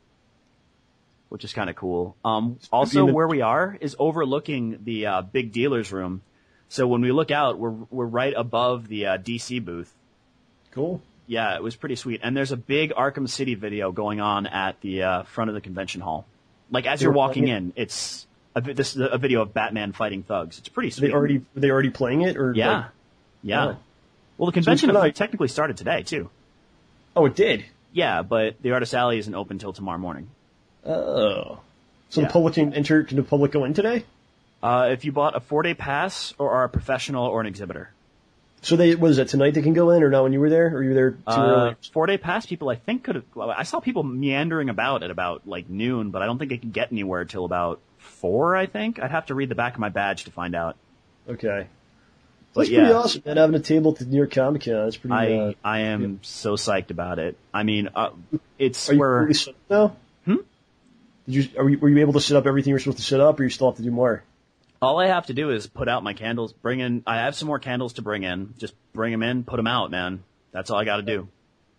which is kind of cool. Also, where we are is overlooking the big dealer's room, so when we look out, we're right above the DC booth. Cool. Yeah, it was pretty sweet. And there's a big Arkham City video going on at the front of the convention hall. Like as you're walking in, it's this is a video of Batman fighting thugs. It's pretty sweet. Were they already playing it, or yeah, like, yeah. Oh. Well, the convention technically started today too. Oh, it did. Yeah, but the Artist Alley isn't open till tomorrow morning. Oh, so the public can enter? Can the public go in today? If you bought a 4-day pass or are a professional or an exhibitor. So what is that, tonight they can go in, or not when you were there? Or you were there too early? 4-day pass people, I think, could have. Well, I saw people meandering about at about like noon, but I don't think they could get anywhere till about 4. I think I'd have to read the back of my badge to find out. Okay, that's pretty awesome. And having a table at the New York Comic Con, that's pretty. I am so psyched about it. I mean, it's Are you where. Really set up now? Were you able to set up everything you were supposed to set up, or you still have to do more? All I have to do is put out my candles, I have some more candles to bring in. Just bring them in, put them out, man. That's all I got to do.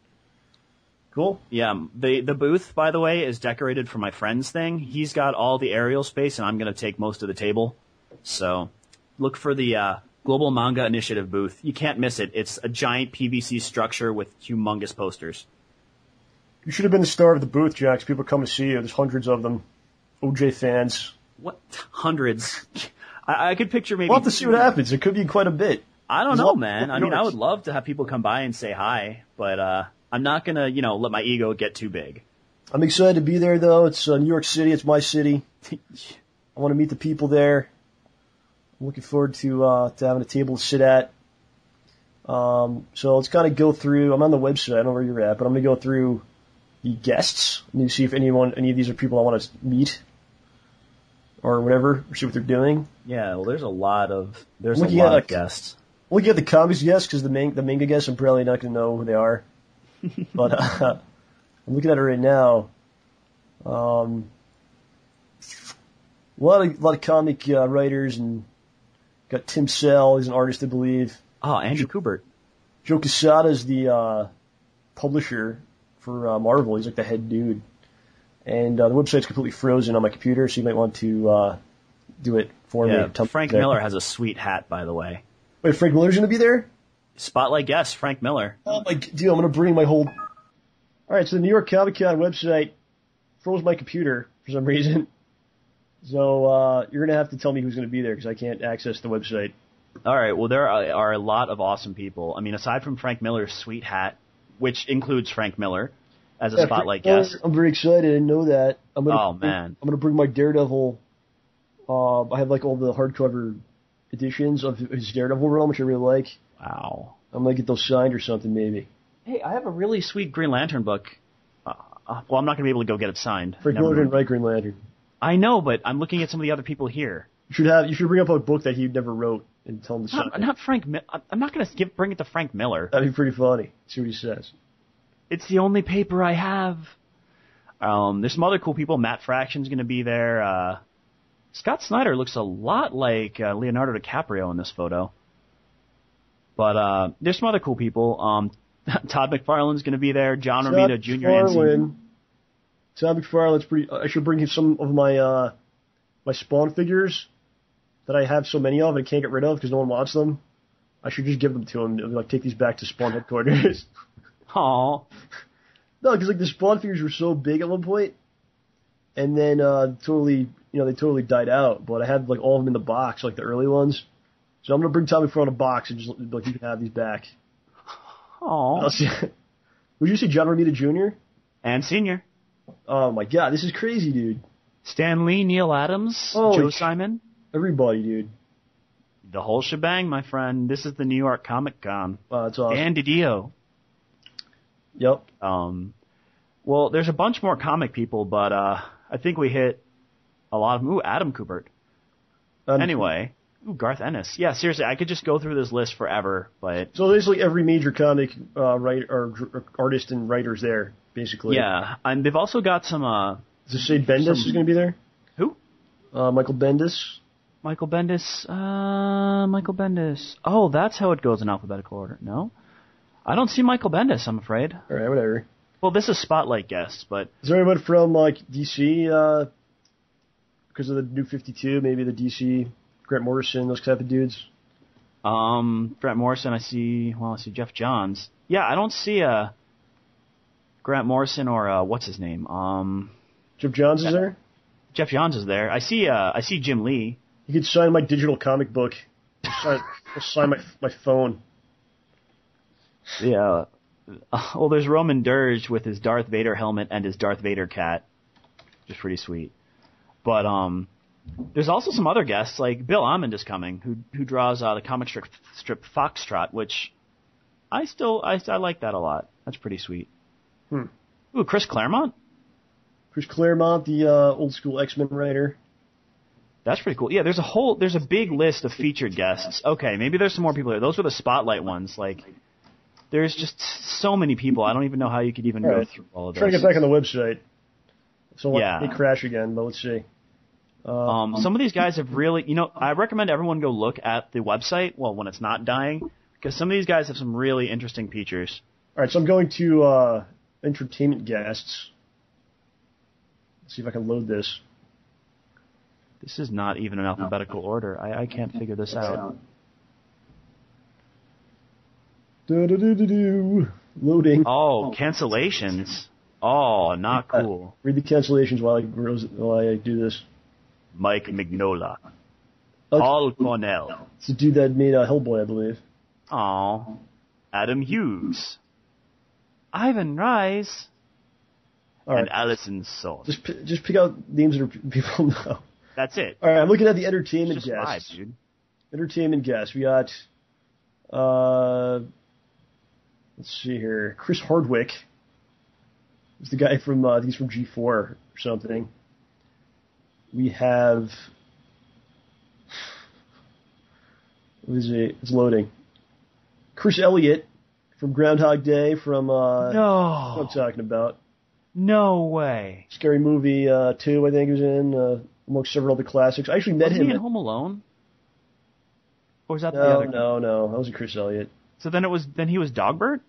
Cool. Yeah. The booth, by the way, is decorated for my friend's thing. He's got all the aerial space and I'm going to take most of the table. So look for the Global Manga Initiative booth. You can't miss it. It's a giant PVC structure with humongous posters. You should have been the star of the booth, Jax. People come to see you. There's hundreds of them. OJ fans. What? Hundreds? I could picture maybe... We'll have to see what happens. It could be quite a bit. I don't know, man. I mean, I would love to have people come by and say hi, but I'm not going to, let my ego get too big. I'm excited to be there, though. It's New York City. It's my city. I want to meet the people there. I'm looking forward to having a table to sit at. So let's kind of go through. I'm on the website. I don't know where you're at, but I'm going to go through the guests. I need to see if any of these are people I want to meet or whatever, or see what they're doing. Yeah, well, there's a lot of guests. I'm looking at the comics guests because the manga guests, I'm probably not going to know who they are. But I'm looking at it right now. A lot of comic writers, and got Tim Sale. He's an artist, I believe. Oh, Andrew Kubert. Joe Quesada is the publisher for Marvel. He's like the head dude. And the website's completely frozen on my computer, so you might want to do it for me. Frank Miller has a sweet hat, by the way. Wait, Frank Miller's going to be there? Spotlight guest, Frank Miller. Oh, my dude, I'm going to bring my whole... All right, so the New York Comic Con website froze my computer for some reason. So you're going to have to tell me who's going to be there because I can't access the website. All right, well, there are a lot of awesome people. I mean, aside from Frank Miller's sweet hat, which includes Frank Miller as a spotlight guest. I'm very excited. I didn't know that. Man. I'm going to bring my Daredevil. I have like all the hardcover editions of his Daredevil run, which I really like. Wow. I'm going to get those signed or something, maybe. Hey, I have a really sweet Green Lantern book. Well, I'm not going to be able to go get it signed. Frank Miller didn't write Green Lantern. I know, but I'm looking at some of the other people here. You should bring up a book that he never wrote and tell him to sign. Not Frank. I'm not going to bring it to Frank Miller. That'd be pretty funny. See what he says. It's the only paper I have. There's some other cool people. Matt Fraction's going to be there. Scott Snyder looks a lot like Leonardo DiCaprio in this photo. But there's some other cool people. Todd McFarlane's going to be there. John Romita Jr. and Sr. Todd McFarlane's pretty. I should bring him some of my my Spawn figures that I have so many of and can't get rid of because no one wants them. I should just give them to him. Like, take these back to Spawn headquarters. Aww. No, because like the Spawn figures were so big at one point, and then they totally died out. But I had like all of them in the box, like the early ones. So I'm gonna bring Tommy Front a box and just like you can have these back. Aww. Would you say John Romita Jr. and Sr.? Oh my God, this is crazy, dude. Stan Lee, Neil Adams, Joe Simon. Everybody, dude. The whole shebang, my friend. This is the New York Comic Con. Wow, that's awesome. Dan DiDio. Yep. Well, there's a bunch more comic people, but I think we hit a lot of them. Ooh, Adam Kubert. Anyway. Ooh, Garth Ennis. Yeah, seriously, I could just go through this list forever, but... So basically every major comic artist and writer's there, basically. Yeah, and they've also got some... Does it say Bendis is going to be there? Who? Michael Bendis. Michael Bendis. Oh, that's how it goes in alphabetical order. No? I don't see Michael Bendis, I'm afraid. All right, whatever. Well, this is Spotlight guests, but... Is there anyone from, like, DC, because of the New 52, maybe the DC, Grant Morrison, those type of dudes? Grant Morrison, I see Jeff Johns. Yeah, I don't see, Grant Morrison or, what's his name? Jeff Johns is there? Jeff Johns is there. I see Jim Lee. You could sign my digital comic book. Sign my phone. Yeah. Well, there's Roman Dirge with his Darth Vader helmet and his Darth Vader cat, which is pretty sweet. But there's also some other guests, like Bill Amond is coming, who draws the comic strip Foxtrot, which I like that a lot. That's pretty sweet. Ooh, Chris Claremont. Chris Claremont, the old school X-Men writer. That's pretty cool. Yeah, there's a big list of featured guests. Okay, maybe there's some more people here. Those were the spotlight ones. Like, there's just so many people. I don't even know how you could even go through all of those. Trying to get back on the website. So it may crash again, but let's see. Some of these guys have really, I recommend everyone go look at the website, well, when it's not dying, because some of these guys have some really interesting features. All right, so I'm going to entertainment guests. Let's see if I can load this. This is not even in alphabetical order. I can't figure this out. Do-do-do-do-do. Loading. Oh, cancellations. Oh, not cool. Read the cancellations while I do this. Mike Mignola. Okay. Paul Cornell. It's the dude that made Hellboy, I believe. Oh, Adam Hughes. Ivan Rice. All right. And Allison Sauce. Just pick out names that people know. That's it. All right, I'm looking at the entertainment It's just live, guests. dude. Entertainment guests. We got, let's see here. Chris Hardwick. He's the guy from, I think he's from G4 or something. We have, what is it? It's loading. Chris Elliott from Groundhog Day from, what I'm talking about. No way. Scary Movie 2, I think he was in, amongst several other classics. I actually met Wasn't him. he in Home Alone? Or was that the No, other guy? no, that wasn't Chris Elliott. So then he was Dogbert?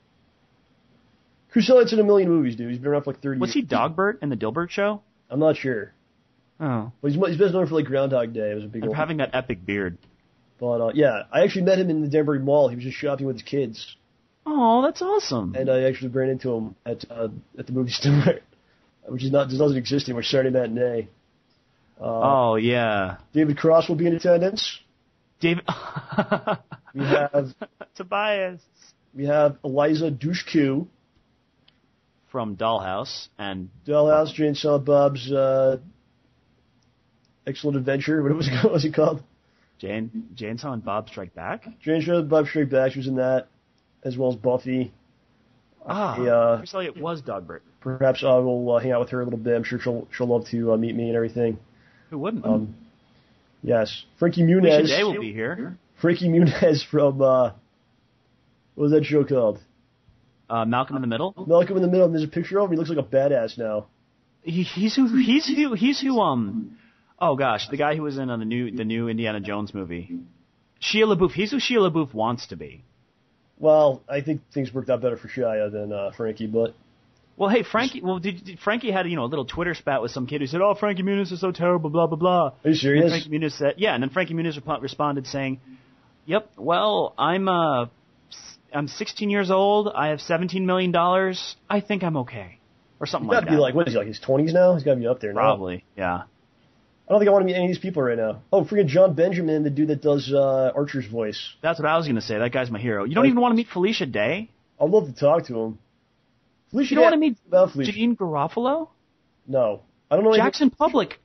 Chris Elliott's in a million movies, dude. He's been around for like 30 Was years. he Dogbert in the Dilbert Show? I'm not sure. Oh. But he's best known for like Groundhog Day. It was a big I'm one. having that epic beard. But yeah, I actually met him in the Danbury Mall. He was just shopping with his kids. Oh, that's awesome. And I actually ran into him at the movie store, which doesn't exist anymore, Saturday Matinee. Oh, yeah. David Cross will be in attendance. David. We have Tobias. We have Eliza Dushku. From Dollhouse and Dollhouse, Jane Silent Bob's Excellent Adventure. What was it called? Jane Silent Bob Strike Back? Jane Silent Bob Strike Back. She was in that, as well as Buffy. Chris Elliott was Dogbert. Perhaps I will hang out with her a little bit. I'm sure she'll love to meet me and everything. Who wouldn't? Yes. Frankie Muniz. Alicia Day will be here. Frankie Muniz from, what was that show called? Malcolm in the Middle. Malcolm in the Middle. And there's a picture of him. He looks like a badass now. He's who. Oh gosh, the guy who was in the new Indiana Jones movie. Shia LaBeouf. He's who Shia LaBeouf wants to be. Well, I think things worked out better for Shia than Frankie, but. Well, hey, Frankie. Well, Frankie had a little Twitter spat with some kid who said, "Oh, Frankie Muniz is so terrible," blah blah blah. Are you serious? And Frankie Muniz said, "Yeah," and then Frankie Muniz responded saying, "Yep. Well, I'm 16 years old. I have $17 million. I think I'm okay," or something like that. He's got to be like, what is he, like his 20s now? He's got to be up there now. Probably, yeah. I don't think I want to meet any of these people right now. Oh, freaking John Benjamin, the dude that does Archer's voice. That's what I was going to say. That guy's my hero. You don't even want to meet Felicia Day? I'd love to talk to him. Felicia You don't want to meet Felicia. Janine Garofalo? No. I don't know Jackson Public.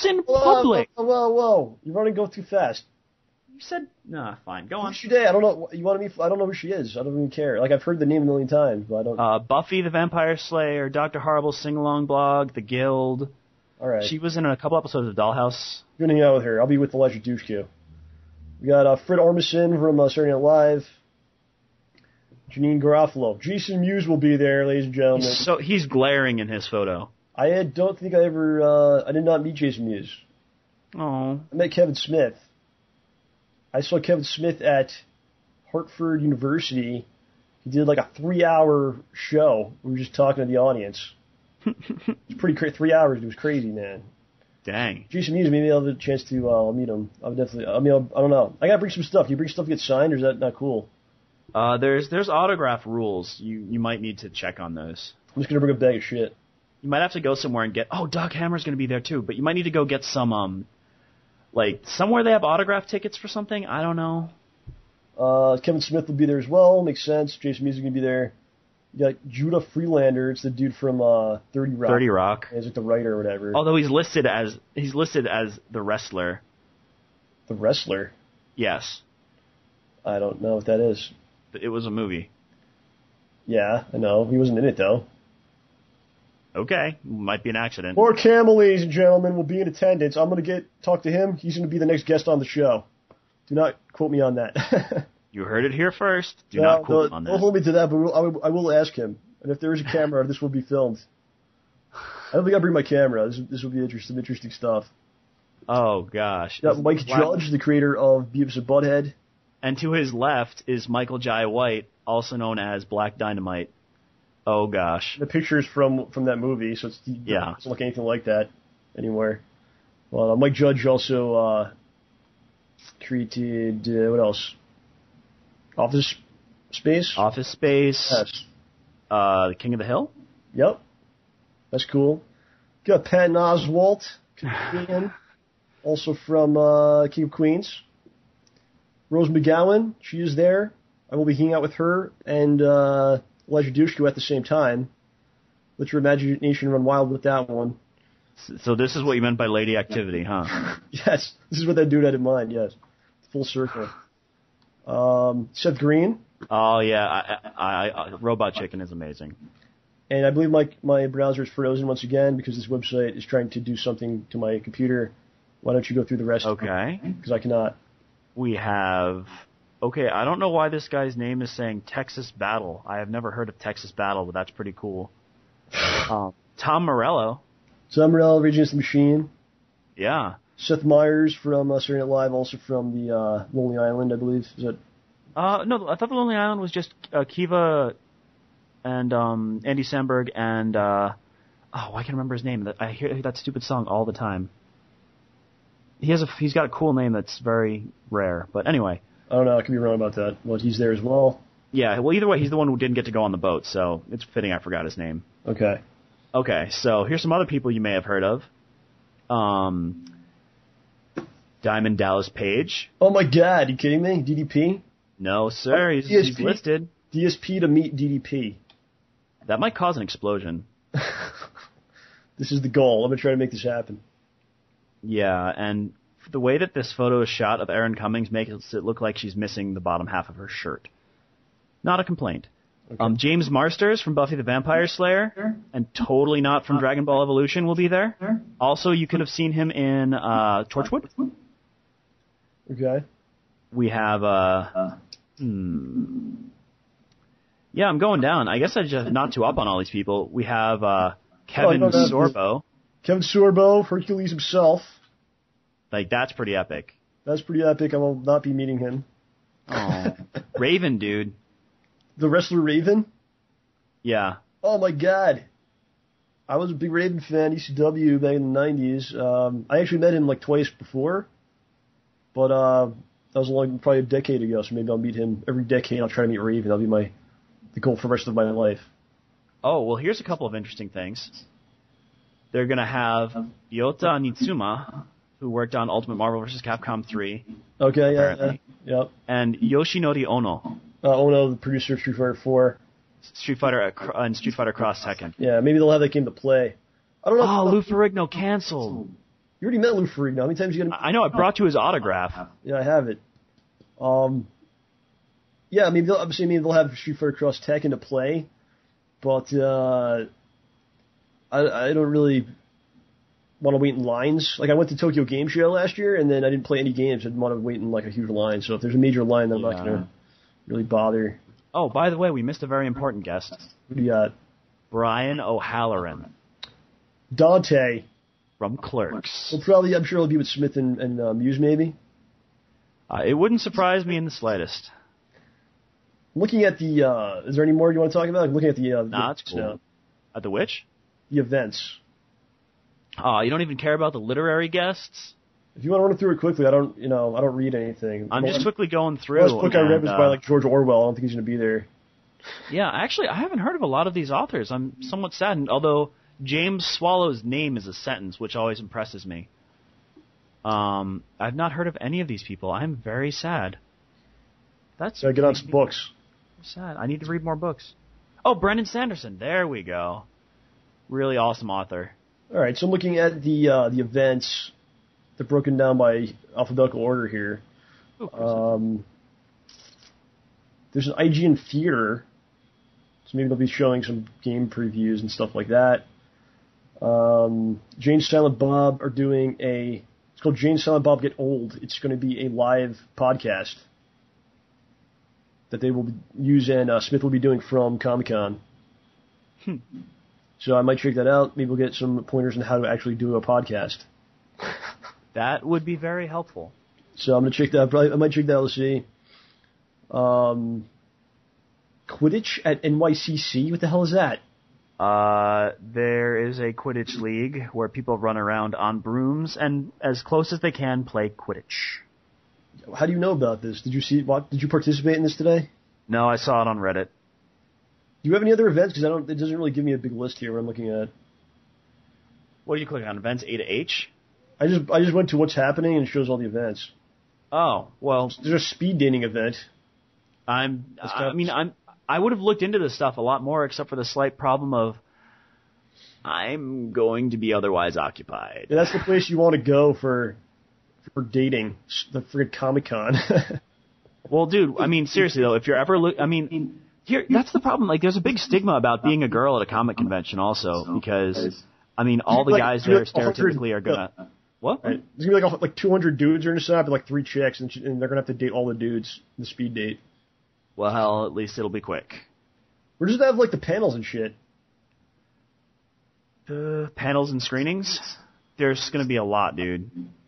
Whoa. You're running go too fast. You said, nah, fine. Go on. Felicia Day, I don't know. You want to meet? I don't know who she is. I don't even care. Like, I've heard the name a million times, but I don't. Buffy the Vampire Slayer, Dr. Horrible's sing-along blog, The Guild. All right. She was in a couple episodes of Dollhouse. You're going to hang out with her. I'll be with Elijah Dushku. We got Fred Armisen from Saturday Night Live. Janine Garofalo. Jason Mewes will be there, ladies and gentlemen. He's glaring in his photo. I don't think I ever, I did not meet Jason Mewes. Oh. I met Kevin Smith. I saw Kevin Smith at Hartford University. He did like a 3-hour show. We were just talking to the audience. It's pretty crazy. 3 hours. It was crazy, man. Dang. Jason Mewes, maybe I'll have a chance to meet him. I don't know. I gotta bring some stuff. You bring stuff to get signed, or is that not cool? There's autograph rules. You might need to check on those. I'm just gonna bring a bag of shit. You might have to go somewhere and get. Oh, Doug Hammer's gonna be there too. But you might need to go get some like somewhere they have autograph tickets for something. I don't know. Kevin Smith will be there as well. Makes sense. Jason Mewes is gonna be there. You got Judah Freelander. It's the dude from 30 Rock. 30 Rock. He's like the writer or whatever. Although he's listed as the wrestler. The wrestler? Yes. I don't know what that is. It was a movie. Yeah, I know. He wasn't in it though. Okay, might be an accident. Mark Hamill, ladies and gentlemen, will be in attendance. I'm gonna talk to him. He's gonna be the next guest on the show. Do not quote me on that. You heard it here first. Do not quote on that. Don't hold me to that, but I will ask him. And if there is a camera, this will be filmed. I don't think I'll bring my camera. This will be some interesting stuff. Oh, gosh. You got Mike Judge, the creator of Beavis and Butthead. And to his left is Michael Jai White, also known as Black Dynamite. Oh, gosh. The picture's from that movie, so it doesn't look anything like that anywhere. Well, Mike Judge also created, what else? Office Space? Office Space. Yes. The King of the Hill? Yep. That's cool. Got Patton Oswalt, comedian, also from King of Queens. Rose McGowan, she is there. I will be hanging out with her and Elijah Dushku at the same time. Let your imagination run wild with that one. So this is what you meant by lady activity, huh? Yes, this is what that dude had in mind, yes. Full circle. Seth Green. Oh, yeah. Robot Chicken is amazing. And I believe my browser is frozen once again because this website is trying to do something to my computer. Why don't you go through the rest? Okay. Because I cannot. We have... Okay, I don't know why this guy's name is saying Texas Battle. I have never heard of Texas Battle, but that's pretty cool. Tom Morello. Tom Morello, Rage Against the Machine. Yeah. Seth Meyers from Saturday Night Live, also from the Lonely Island, I believe. Is that? No, I thought the Lonely Island was just Kiva and Andy Samberg and I can't remember his name. I hear that stupid song all the time. He's got a cool name that's very rare. But anyway. I don't know. I could be wrong about that. Well, he's there as well. Yeah. Well, either way, he's the one who didn't get to go on the boat, so it's fitting I forgot his name. Okay. Okay. So here's some other people you may have heard of. Diamond Dallas Page. Oh my God! Are you kidding me? DDP? No, sir. He's listed. DSP to meet DDP. That might cause an explosion. This is the goal. I'm gonna try to make this happen. Yeah, and the way that this photo is shot of Erin Cummings makes it look like she's missing the bottom half of her shirt. Not a complaint. Okay. James Marsters from Buffy the Vampire Slayer, and totally not from Dragon Ball Evolution, will be there. Also, you could have seen him in Torchwood. Okay. We have Yeah, I'm going down. I guess I'm just not too up on all these people. We have Kevin Sorbo. Kevin Sorbo, Hercules himself. Like, that's pretty epic. That's pretty epic. I will not be meeting him. Oh. Raven, dude. The wrestler Raven? Yeah. Oh my God. I was a big Raven fan, ECW, back in the 90s. I actually met him like twice before. But that was probably a decade ago, so maybe I'll meet him every decade. I'll try to meet Raven. That'll be the goal for the rest of my life. Oh, well, here's a couple of interesting things. They're going to have Yota Nitsuma, who worked on Ultimate Marvel vs. Capcom 3. Okay, yeah. Yep. And Yoshinori Ono. Ono, the producer of Street Fighter 4. Street Fighter Cross Tekken. Yeah, maybe they'll have that game to play. I don't know. Oh, Lou Ferrigno canceled. You already met Lou Ferrigno. How many times you gonna? I know. I brought you his autograph. Yeah, I have it. Yeah, maybe they'll have Street Fighter Cross Tekken to play, but I don't really want to wait in lines. Like, I went to Tokyo Game Show last year, and then I didn't play any games. I didn't want to wait in like a huge line. So if there's a major line, then I'm not gonna really bother. Oh, by the way, we missed a very important guest. Who do you got? Brian O'Halloran. Dante. From Clerks. Well, I'm sure he'll be with Smith and Muse, maybe. It wouldn't surprise me in the slightest. Looking at the, is there any more you want to talk about? I'm looking at the, nah, it's cool. Now. At the which? The events. You don't even care about the literary guests? If you want to run through it quickly, I don't read anything. I'm just quickly going through. The last book I read was by like George Orwell. I don't think he's going to be there. Yeah, actually, I haven't heard of a lot of these authors. I'm somewhat saddened, although James Swallow's name is a sentence, which always impresses me. I've not heard of any of these people. I'm very sad. That's get on some books. Sad. I need to read more books. Oh, Brendan Sanderson. There we go. Really awesome author. All right, so I'm looking at the events. They're broken down by alphabetical order here. There's an IGN Theater, so maybe they'll be showing some game previews and stuff like that. Jane Silent Bob are doing it's called Jane Silent Bob Get Old. It's going to be a live podcast that they will use, and Smith will be doing from Comic-Con. So I might check that out. Maybe we'll get some pointers on how to actually do a podcast. That would be very helpful. So I'm going to check that. I might check that out to see. Quidditch at NYCC? What the hell is that? There is a Quidditch league where people run around on brooms and, as close as they can, play Quidditch. How do you know about this? Did you participate in this today? No, I saw it on Reddit. Do you have any other events? Because it doesn't really give me a big list here. What I'm looking at. What do you click on? Events A to H? I just went to what's happening and it shows all the events. Oh, well. There's a speed dating event. I would have looked into this stuff a lot more, except for the slight problem of I'm going to be otherwise occupied. Yeah, that's the place you want to go for dating. The friggin' Comic-Con. Well, dude, I mean, seriously though, if you're ever that's the problem. Like, there's a big stigma about being a girl at a comic convention also, because, I mean, all the guys there stereotypically are gonna... What? Right. There's gonna be like 200 dudes are gonna sign up and like 3 chicks, and they're gonna have to date all the dudes in the speed date. Well, hell, at least it'll be quick. We're just gonna have like the panels and shit. The panels and screenings? There's gonna be a lot, dude.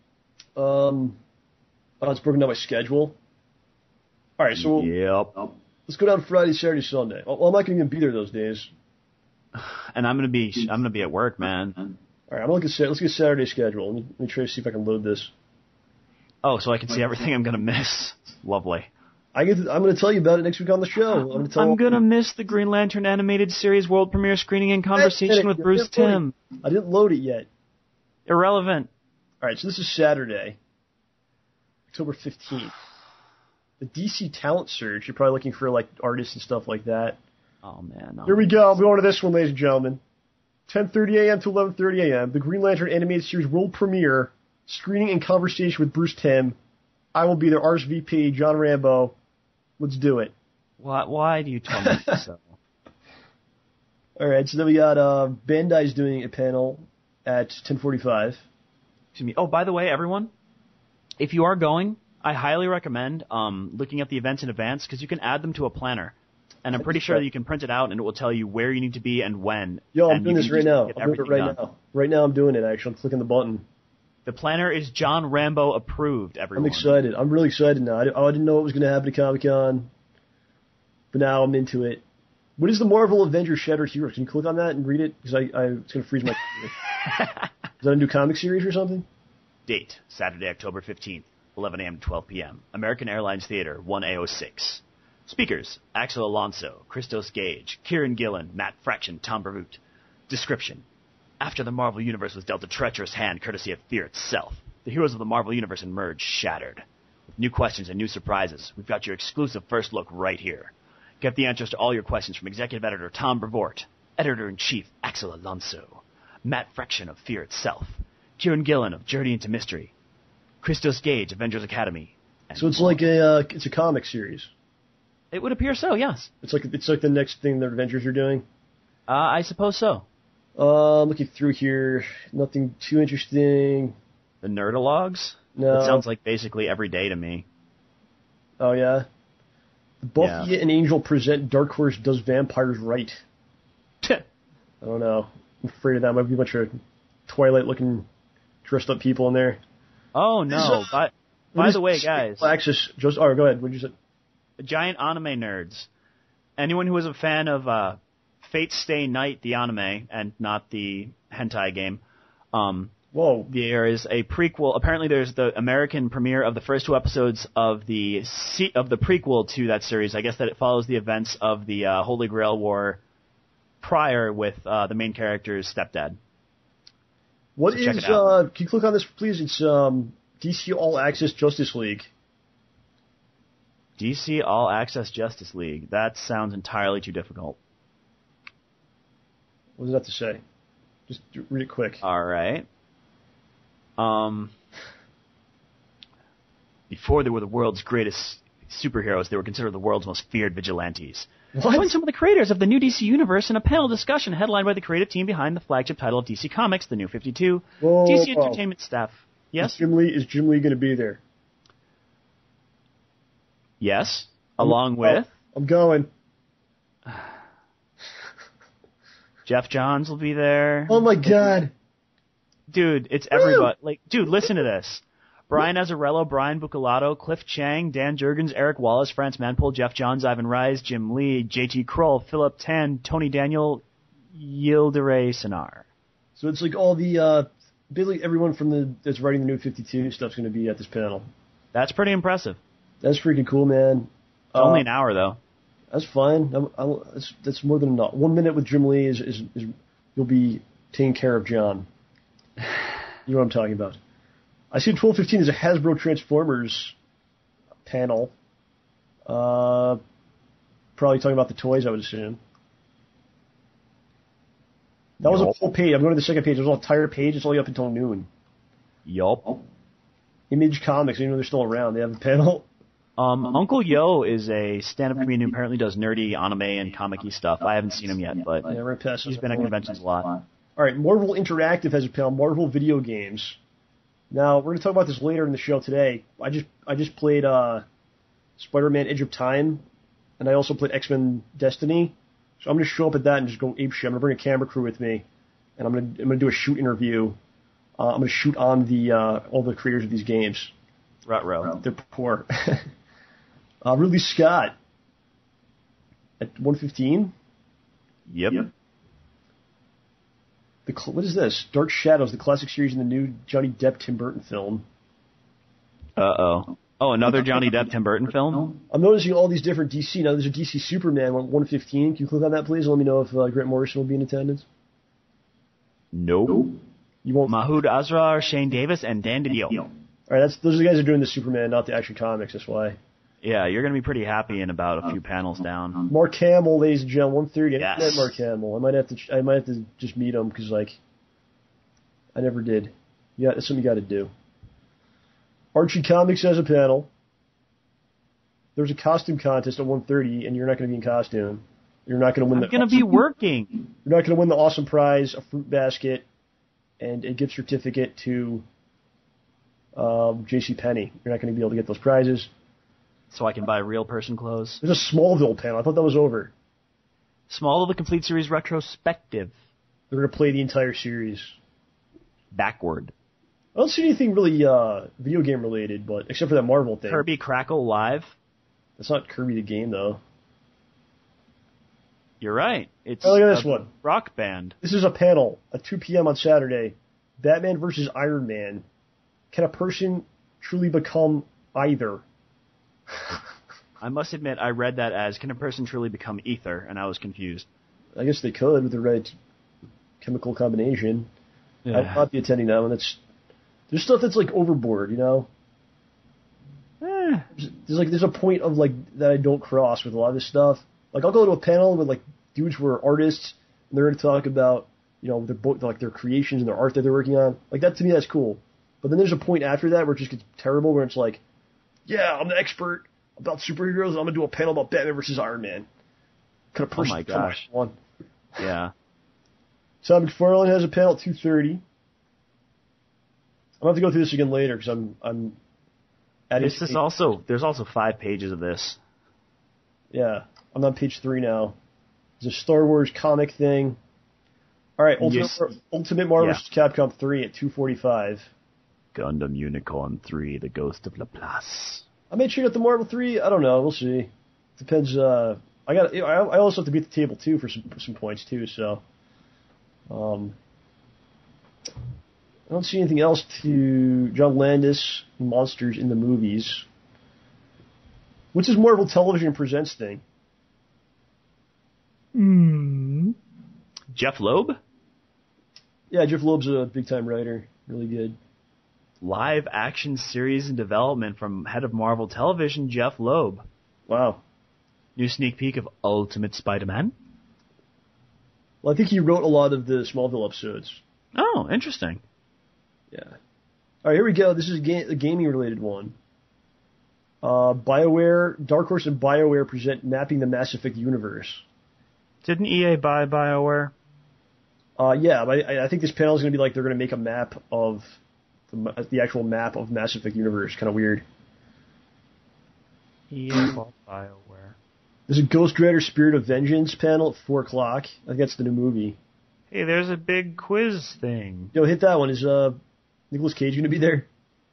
It's broken down by schedule. All right, so Yep. Let's go down Friday, Saturday, Sunday. Well, I'm not gonna even be there those days. And I'm gonna be at work, man. All right, let's get Saturday schedule. Let me try to see if I can load this. Oh, so I can see everything I'm gonna miss. Lovely. I'm gonna tell you about it next week on the show. I'm gonna miss the Green Lantern animated series world premiere screening and conversation with Bruce Timm. I didn't load it yet. Irrelevant. All right, so this is Saturday, October 15th. The DC Talent Search. You're probably looking for like artists and stuff like that. Oh man. Here we go. We're going to this one, ladies and gentlemen. 10:30 a.m. to 11:30 a.m. The Green Lantern animated series world premiere screening and conversation with Bruce Timm. I will be there. RSVP John Rambo. Let's do it. Why do you torment me so? All right, so then we got Bandai's doing a panel at 10:45. Excuse me. Oh, by the way, everyone, if you are going, I highly recommend looking at the events in advance because you can add them to a planner. And I'm pretty sure that you can print it out and it will tell you where you need to be and when. Yo, I'm doing this right now. I'm doing it right now. Right now I'm doing it, actually. I'm clicking the button. The planner is John Rambo approved, everyone. I'm excited. I'm really excited now. I didn't know what was going to happen at Comic-Con, but now I'm into it. What is the Marvel Avengers Shattered Heroes? Can you click on that and read it? Because it's going to freeze my computer. Is that a new comic series or something? Date, Saturday, October 15th, 11 a.m. to 12 p.m. American Airlines Theater, 1A06. Speakers, Axel Alonso, Christos Gage, Kieran Gillen, Matt Fraction, Tom Brevoort. Description. After the Marvel Universe was dealt a treacherous hand courtesy of fear itself, the heroes of the Marvel Universe emerged shattered. With new questions and new surprises, we've got your exclusive first look right here. Get the answers to all your questions from Executive Editor Tom Brevoort, Editor-in-Chief Axel Alonso, Matt Fraction of Fear Itself, Kieran Gillen of Journey into Mystery, Christos Gage, Avengers Academy. So it's like it's a comic series. It would appear so, yes. It's like the next thing the Avengers are doing. I suppose so. Looking through here, nothing too interesting. The Nerdalogs? No. It sounds like basically every day to me. Oh yeah. Buffy and Angel present Dark Horse Does Vampires Right. I don't know. I'm afraid of that. Might be a bunch of Twilight-looking, dressed-up people in there. Oh no! By the way, guys. Axis. Go ahead. What did you say? Giant anime nerds. Anyone who is a fan of Fate Stay Night, the anime, and not the hentai game. Whoa. There is a prequel. Apparently, there's the American premiere of the first 2 episodes of the prequel to that series. I guess that it follows the events of the Holy Grail War prior with the main character's stepdad. What is? Can you click on this, please? It's DC All Access Justice League. DC All Access Justice League. That sounds entirely too difficult. What does that have to say? Just read it quick. All right. Before they were the world's greatest superheroes, they were considered the world's most feared vigilantes. What? Join some of the creators of the new DC Universe in a panel discussion headlined by the creative team behind the flagship title of DC Comics, The New 52, DC Entertainment staff. Yes? Is Jim Lee going to be there? Yes. Along with? I'm going. Jeff Johns will be there. Oh my god. Dude, it's everybody. Like, dude, listen to this. Brian Azzarello, Brian Bucalato, Cliff Chang, Dan Jurgens, Eric Wallace, France Manpole, Jeff Johns, Ivan Rise, Jim Lee, JT Kroll, Philip Tan, Tony Daniel, Yildiray Sinar. So it's like all the, basically everyone that's writing the New 52 stuff's going to be at this panel. That's pretty impressive. That's freaking cool, man. It's only an hour, though. That's fine. That's more than enough. 1 minute with Jim Lee is you'll be taking care of John. You know what I'm talking about. I see 12:15 is a Hasbro Transformers panel. Probably talking about the toys, I would assume. That was a full page. I'm going to the second page. It was an entire page. It's only up until noon. Yup. Image Comics, even though they're still around, they have a panel. Uncle Yo is a stand-up comedian who apparently does nerdy anime and comic-y stuff. I haven't seen him yet, but Yeah, right past he's been at conventions a lot. All right, Marvel Interactive has a panel. Marvel video games. Now we're going to talk about this later in the show today. I just played Spider-Man: Edge of Time, and I also played X-Men: Destiny. So I'm going to show up at that and just go apeshit. I'm going to bring a camera crew with me, and I'm going to do a shoot interview. I'm going to shoot on all the creators of these games. Ruh-roh. They're poor. Ridley Scott at 1:15. Yep. What is this? Dark Shadows, the classic series in the new Johnny Depp Tim Burton film. Uh-oh. Oh, another Johnny Depp Tim Burton film? I'm noticing all these different DC. Now there's a DC Superman 1:15. Can you click on that, please? And let me know if Grant Morrison will be in attendance. Nope. You won't. Mahood Azra, Shane Davis, and Dan DiDio. All right, those are the guys who are doing the Superman, not the Action Comics. That's why. Yeah, you're going to be pretty happy in about a few panels down. Mark Hamill, ladies and gentlemen, 1:30. Yes. I met Mark Hamill. I might have to just meet him because I never did. Yeah, that's something you got to do. Archie Comics has a panel. There's a costume contest at 1:30, and you're not going to be in costume. You're not going to win. I'm going to be working. You're not going to win the awesome prize, a fruit basket, and a gift certificate to JCPenney. You're not going to be able to get those prizes. So I can buy real person clothes. There's a Smallville panel. I thought that was over. Smallville, the complete series retrospective. They're going to play the entire series. Backward. I don't see anything really video game related, but except for that Marvel thing. Kirby Crackle Live. That's not Kirby the game, though. You're right. It's look at this one. Rock band. This is a panel at 2 p.m. on Saturday. Batman versus Iron Man. Can a person truly become either? I must admit, I read that as, can a person truly become ether? And I was confused. I guess they could with the right chemical combination. Yeah. I'd not be attending that one. There's stuff that's overboard, you know? There's a point of that I don't cross with a lot of this stuff. I'll go to a panel with dudes who are artists and they're going to talk about, their creations and their art that they're working on. That to me that's cool. But then there's a point after that where it just gets terrible where it's yeah, I'm the expert about superheroes and I'm going to do a panel about Batman versus Iron Man. Kind of oh my gosh. One. Yeah. Todd McFarlane has a panel at 2:30. I'll have to go through this again later because I'm adding. There's also 5 pages of this. Yeah, I'm on page 3 now. There's a Star Wars comic thing. All right, Ultimate Marvel vs. Capcom 3 at 2:45. Gundam Unicorn 3: The Ghost of Laplace. I may check out the Marvel 3. I don't know. We'll see. Depends. I also have to be at the table too for some points too. So, I don't see anything else to John Landis monsters in the movies. What's his Marvel Television Presents thing? Jeff Loeb? Yeah, Jeff Loeb's a big time writer. Really good. Live action series in development from head of Marvel Television, Jeff Loeb. Wow. New sneak peek of Ultimate Spider-Man. Well, I think he wrote a lot of the Smallville episodes. Oh, interesting. Yeah. All right, here we go. This is a gaming-related one. Dark Horse and BioWare present Mapping the Mass Effect Universe. Didn't EA buy BioWare? Yeah, but I think this panel is going to be they're going to make a map of the actual map of Mass Effect Universe. Kind of weird. EA bought BioWare. There's a Ghost Rider Spirit of Vengeance panel at 4 o'clock. I think that's the new movie. Hey, there's a big quiz thing. Yo, hit that one. Is Nicolas Cage going to be there?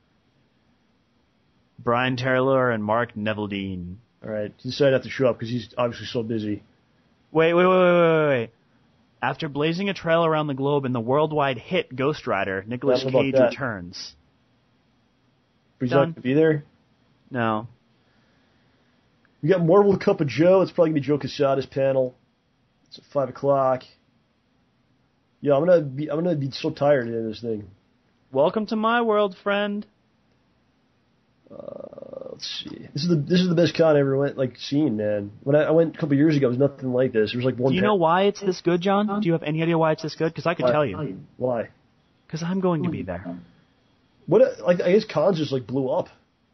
Brian Terler and Mark Neveldine. All right, he decided not to show up because he's obviously so busy. Wait. After blazing a trail around the globe in the worldwide hit Ghost Rider, Nicolas Cage returns. But he's not going to be there? No. We got Marvel Cup of Joe. It's probably gonna be Joe Quesada's panel. It's at 5:00. Yeah, I'm gonna be so tired in this thing. Welcome to my world, friend. Let's see. This is the best con I ever seen, man. When I went a couple years ago, it was nothing like this. There was like one. Do you know why it's this good, John? Do you have any idea why it's this good? Because I could tell you. Why? Because I'm going to be there. What? I guess cons just blew up.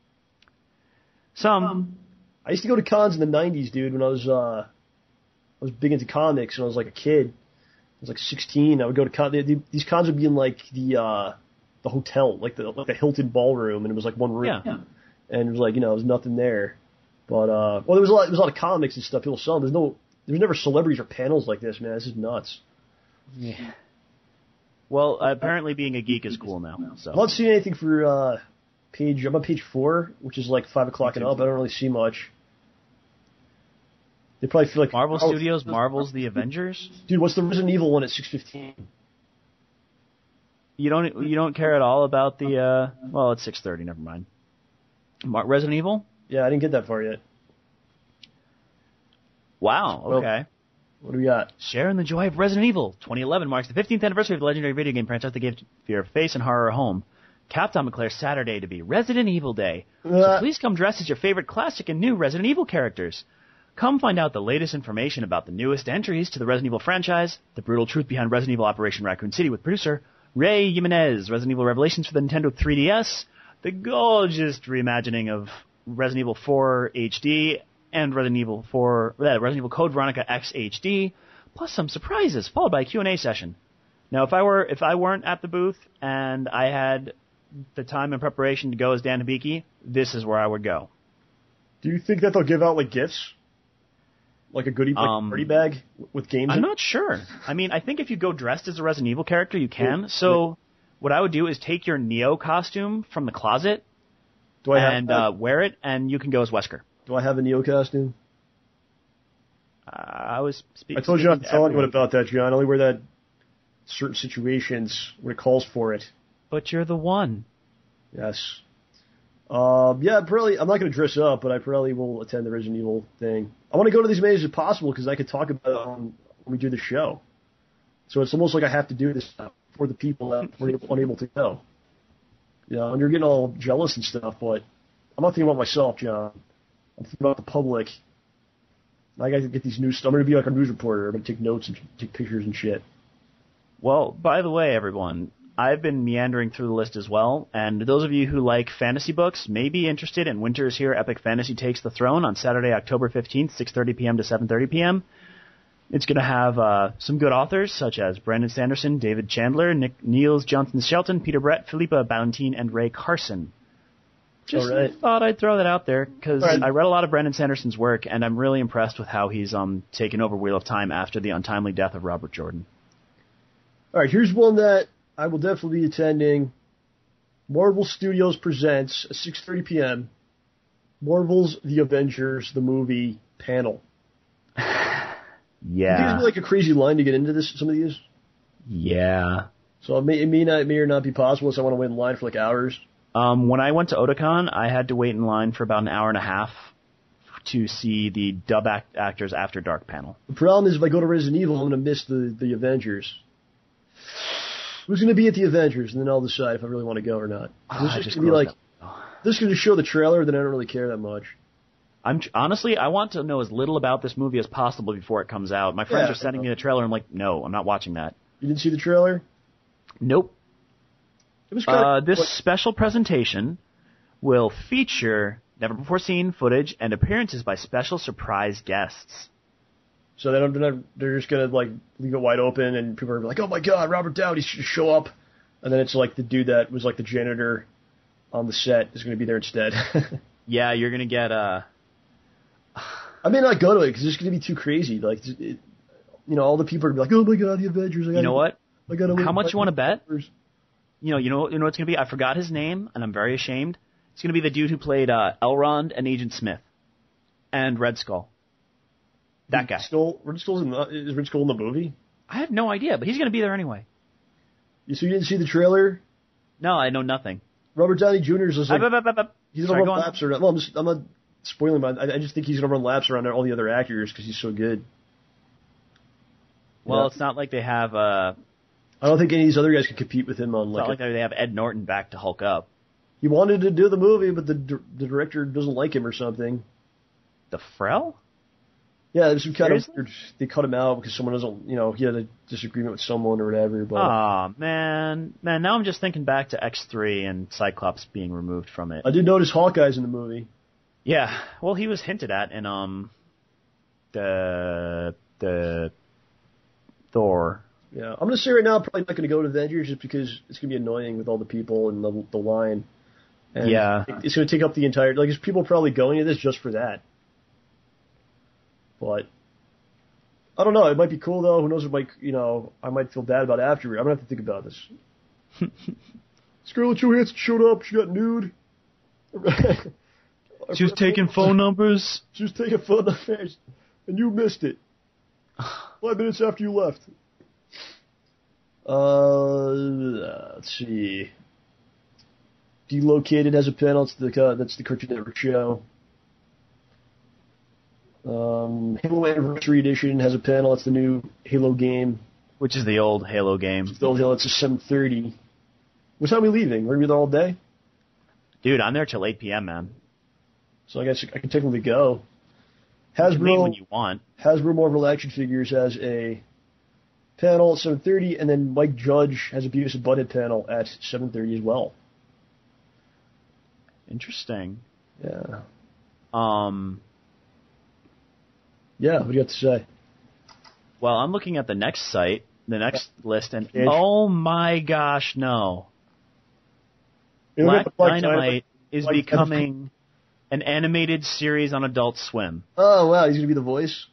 I used to go to cons in the '90s, dude. When I was big into comics, and I was like a kid. I was like 16. I would go to cons. These cons would be in like the hotel, like the Hilton ballroom, and it was like one room. Yeah. And it was like, there was nothing there. But there was a lot of comics and stuff people selling. There's never celebrities or panels like this, man. This is nuts. Yeah. Well, apparently being a geek is cool now. So I'm not seeing anything for I'm on page 4, which is like 5:00 and up. I don't really see much. They probably feel like Marvel Studios Marvel's The Avengers. Dude, what's the Resident Evil one at 6:15? You don't care at all about the well, it's 6:30. Never mind. Resident Evil? Yeah, I didn't get that far yet. Wow. Okay. What do we got? Sharing the joy of Resident Evil. 2011 marks the 15th anniversary of the legendary video game franchise that gave fear of face and horror a home. Capcom declares Saturday to be Resident Evil Day. So please come dressed as your favorite classic and new Resident Evil characters. Come find out the latest information about the newest entries to the Resident Evil franchise, the brutal truth behind Resident Evil Operation Raccoon City with producer Ray Jimenez, Resident Evil Revelations for the Nintendo 3DS, the gorgeous reimagining of Resident Evil 4 HD and Resident Evil Code Veronica X HD, plus some surprises, followed by a Q&A session. Now, if I weren't at the booth and I had the time and preparation to go as Dan Hibiki, this is where I would go. Do you think that they'll give out gifts? Like a goodie bag with games? I'm not sure. I mean, I think if you go dressed as a Resident Evil character, you can. So what I would do is take your Neo costume from the closet and wear it, and you can go as Wesker. Do I have a Neo costume? I told you not to tell anyone about that, John. I only wear that in certain situations when it calls for it. But you're the one. Yes. Yeah, probably. I'm not going to dress up, but I probably will attend the Resident Evil thing. I want to go to these many as possible because I could talk about it when we do the show. So it's almost like I have to do this for the people that were unable to go. And you're getting all jealous and stuff, but I'm not thinking about myself, John. I'm thinking about the public. I got to get these news. I'm going to be like a news reporter. I'm going to take notes and take pictures and shit. Well, by the way, everyone, I've been meandering through the list as well, and those of you who like fantasy books may be interested in Winter is Here, Epic Fantasy Takes the Throne on Saturday, October 15th, 6:30 p.m. to 7:30 p.m. It's going to have some good authors such as Brandon Sanderson, David Chandler, Nick Niels, Jonathan Shelton, Peter Brett, Philippa Ballantine, and Ray Carson. Just thought I'd throw that out there because I read a lot of Brandon Sanderson's work, and I'm really impressed with how he's taken over Wheel of Time after the untimely death of Robert Jordan. All right, here's one that I will definitely be attending. Marvel Studios presents at 6:30 p.m. Marvel's The Avengers, the movie panel. Yeah. I think there's like a crazy line to get into some of these. Yeah. So it may or not be possible unless I want to wait in line for hours. When I went to Otakon, I had to wait in line for about an hour and a half to see the dub actors After Dark panel. The problem is if I go to Resident Evil, I'm going to miss the Avengers. Who's going to be at the Avengers, and then I'll decide if I really want to go or not. This is going to be this going to show the trailer, then I don't really care that much. Honestly, I want to know as little about this movie as possible before it comes out. My friends are sending me the trailer, and I'm like, no, I'm not watching that. You didn't see the trailer? Nope. It was this special presentation will feature never-before-seen footage and appearances by special surprise guests. So they're just going to leave it wide open, and people are like, oh my god, Robert Downey should show up. And then it's like the dude that was the janitor on the set is going to be there instead. Yeah, you're going to get I may not go to it because it's going to be too crazy. All the people are going to be like, oh my god, the Avengers. You know what? How much you want to bet? You know what it's going to be? I forgot his name, and I'm very ashamed. It's going to be the dude who played Elrond and Agent Smith and Red Skull. That guy. Is Red Skull in the movie? I have no idea, but he's going to be there anyway. So you didn't see the trailer? No, I know nothing. Robert Downey Jr. is he's going to run laps or not. Well, I'm not spoil him. I just think he's going to run laps around all the other actors because he's so good. Well, Yeah. it's not like they have. I don't think any of these other guys can compete with him on It's like. not like they have Ed Norton back to Hulk up. He wanted to do the movie, but the director doesn't like him or something. The Frel? Yeah, there's some kind Seriously? of they cut him out because someone doesn't, he had a disagreement with someone or whatever. But Aw, man. Now I'm just thinking back to X3 and Cyclops being removed from it. I did notice Hawkeye's in the movie. Yeah, well, he was hinted at in the Thor. Yeah, I'm gonna say right now, I'm probably not gonna go to Avengers just because it's gonna be annoying with all the people and the line. And Yeah. it's gonna take up the entire. Like, there's people probably going to this just for that. But I don't know. It might be cool though. Who knows? It might, I might feel bad about it after. I'm gonna have to think about this. Scarlett Johansson showed up. She got nude. She was taking phone numbers. She was taking phone numbers, and you missed it. 5 minutes after you left. Let's see. Delocated has a panel. That's the Cartoon Network show. Halo Anniversary Edition has a panel. It's the new Halo game. Which is the old Halo game. The old Halo. It's a 7:30. What time are we leaving? We're gonna be there all day. Dude, I'm there till 8 p.m., man. So I guess I can technically go. You can leave when Hasbro you want. Marvel Action Figures has a panel at 7:30, and then Mike Judge has a Beavis and Butthead panel at 7:30 as well. Interesting. Yeah. Yeah, what do you have to say? Well, I'm looking at the next site, the next list, and Okay. oh my gosh, no. You know, Black Dynamite is Black becoming an animated series on Adult Swim. Oh, wow, he's going to be the voice?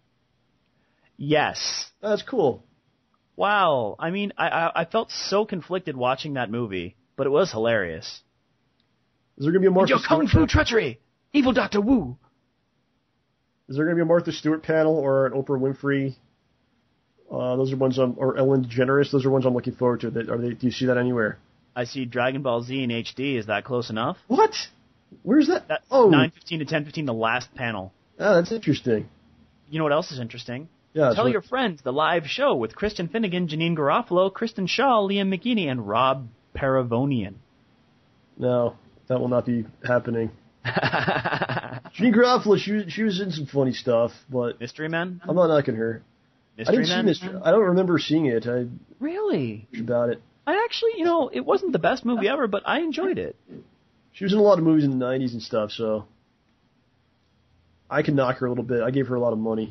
Yes. That's cool. Wow. I mean, I felt so conflicted watching that movie, but it was hilarious. Is there going to be a Martha Your kung fu Stewart? treachery! Evil Dr. Wu! Is there going to be a Martha Stewart panel or an Oprah Winfrey? Those are ones or Ellen DeGeneres. Those are ones I'm looking forward to. Do you see that anywhere? I see Dragon Ball Z in HD. Is that close enough? What? Where's that? That's Oh, 9:15 to 10:15, the last panel. that's interesting. You know what else is interesting? Yeah. Tell so- your friends, the live show with Kristen Finnegan, Janine Garofalo, Kristen Shaw, Liam McGeady, and Rob Paravonian. No, that will not be happening. Janine Garofalo, she was in some funny stuff, but Mystery Men? I'm not knocking her. I Mystery didn't see Men? Mystery. I don't remember seeing it. Really? About it. I actually, it wasn't the best movie ever, but I enjoyed it. She was in a lot of movies in the 90s and stuff, so I can knock her a little bit. I gave her a lot of money.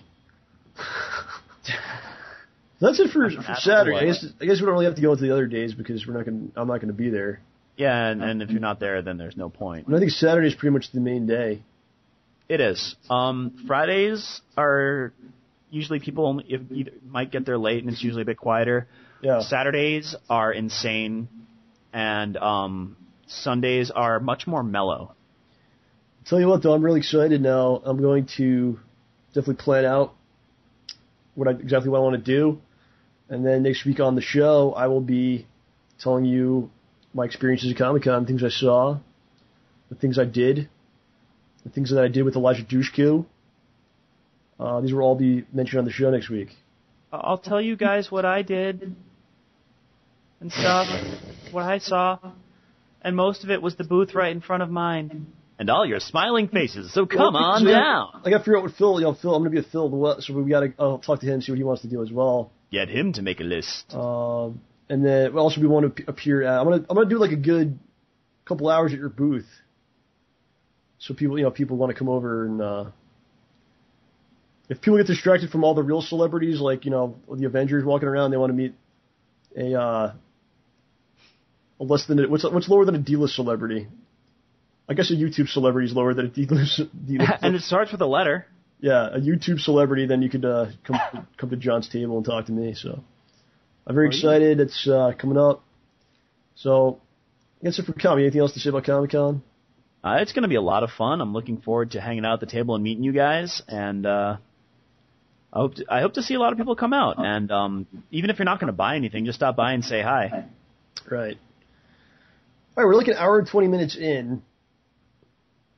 That's it for Saturday. I guess we don't really have to go into the other days because I'm not going to be there. Yeah, and if you're not there, then there's no point. And I think Saturday is pretty much the main day. It is. Fridays are usually people only might get there late, and it's usually a bit quieter. Yeah. Saturdays are insane, and Sundays are much more mellow. Tell you what, though, I'm really excited now. I'm going to definitely plan out exactly what I want to do, and then next week on the show, I will be telling you my experiences at Comic-Con, things I saw, the things I did, the things that I did with Elijah Dushku. These will all be mentioned on the show next week. I'll tell you guys what I did and stuff, what I saw, and most of it was the booth right in front of mine. And all your smiling faces, so come on down. I got to figure out what Phil, I'm going to be with Phil, so I'll talk to him, see what he wants to do as well. Get him to make a list. And then also we want to appear at, I'm gonna do like a good couple hours at your booth, so people want to come over and if people get distracted from all the real celebrities, like the Avengers walking around, they want to meet a less than what's lower than a D-list celebrity. I guess a YouTube celebrity is lower than a D-list. And it starts with a letter. Yeah, a YouTube celebrity. Then you could come to John's table and talk to me. So I'm very excited. It's coming up. So that's it for Comic. Anything else to say about Comic-Con? It's going to be a lot of fun. I'm looking forward to hanging out at the table and meeting you guys. And I hope to see a lot of people come out. And even if you're not going to buy anything, just stop by and say hi. Right. All right, we're like an hour and 20 minutes in.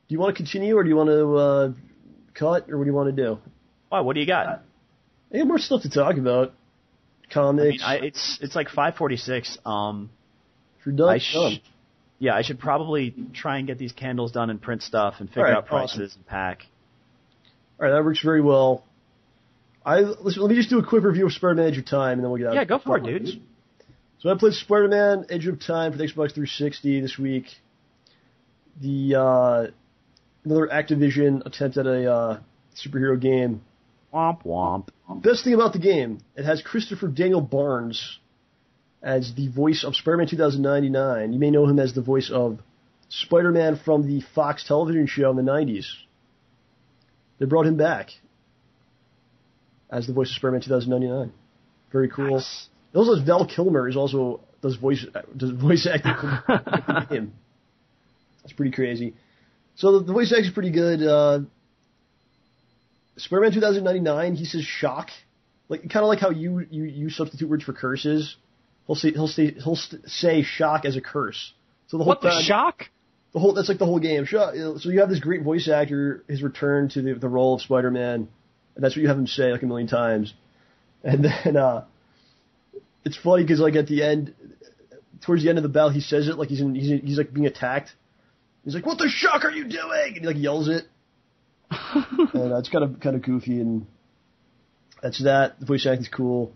you want to continue, or do you want to cut, or what do you want to do? Why? What do you got? I got more stuff to talk about. Comics. It's like 5:46. If you're done, done. Yeah, I should probably try and get these candles done and print stuff and figure out prices and pack. All right, that works very well. Listen, let me just do a quick review of Spider-Man Edge of Time, and then we'll get out. Yeah, go for it, dude. So I played Spider-Man Edge of Time for the Xbox 360 this week. Another Activision attempt at a superhero game. Womp womp. Best thing about the game, it has Christopher Daniel Barnes as the voice of Spider-Man 2099. You may know him as the voice of Spider-Man from the Fox television show in the 90s. They brought him back as the voice of Spider-Man 2099. Very cool. Nice. Also, Val Kilmer does voice acting for him. That's pretty crazy. So the voice acting is pretty good. Spider-Man 2099, he says shock, kind of like how you substitute words for curses. He'll say shock as a curse. So the whole time, shock? That's like the whole game. So you have this great voice actor, his return to the role of Spider-Man, and that's what you have him say like a million times. And then it's funny because like at the end, towards the end of the battle, he says it like he's like being attacked. He's like, "What the shock are you doing?" And he like yells it. And it's kind of goofy, and that's that. The voice acting's cool.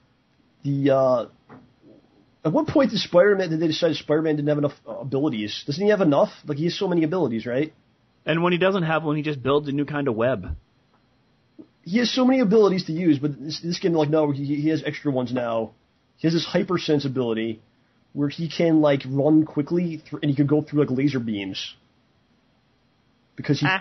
At what point did they decide Spider-Man didn't have enough abilities? Doesn't he have enough? Like, he has so many abilities, right? And when he doesn't have one, he just builds a new kind of web. He has so many abilities to use, but this game, like, no, he has extra ones now. He has this hypersense ability where he can, like, run quickly, and he can go through, like, laser beams. Because he...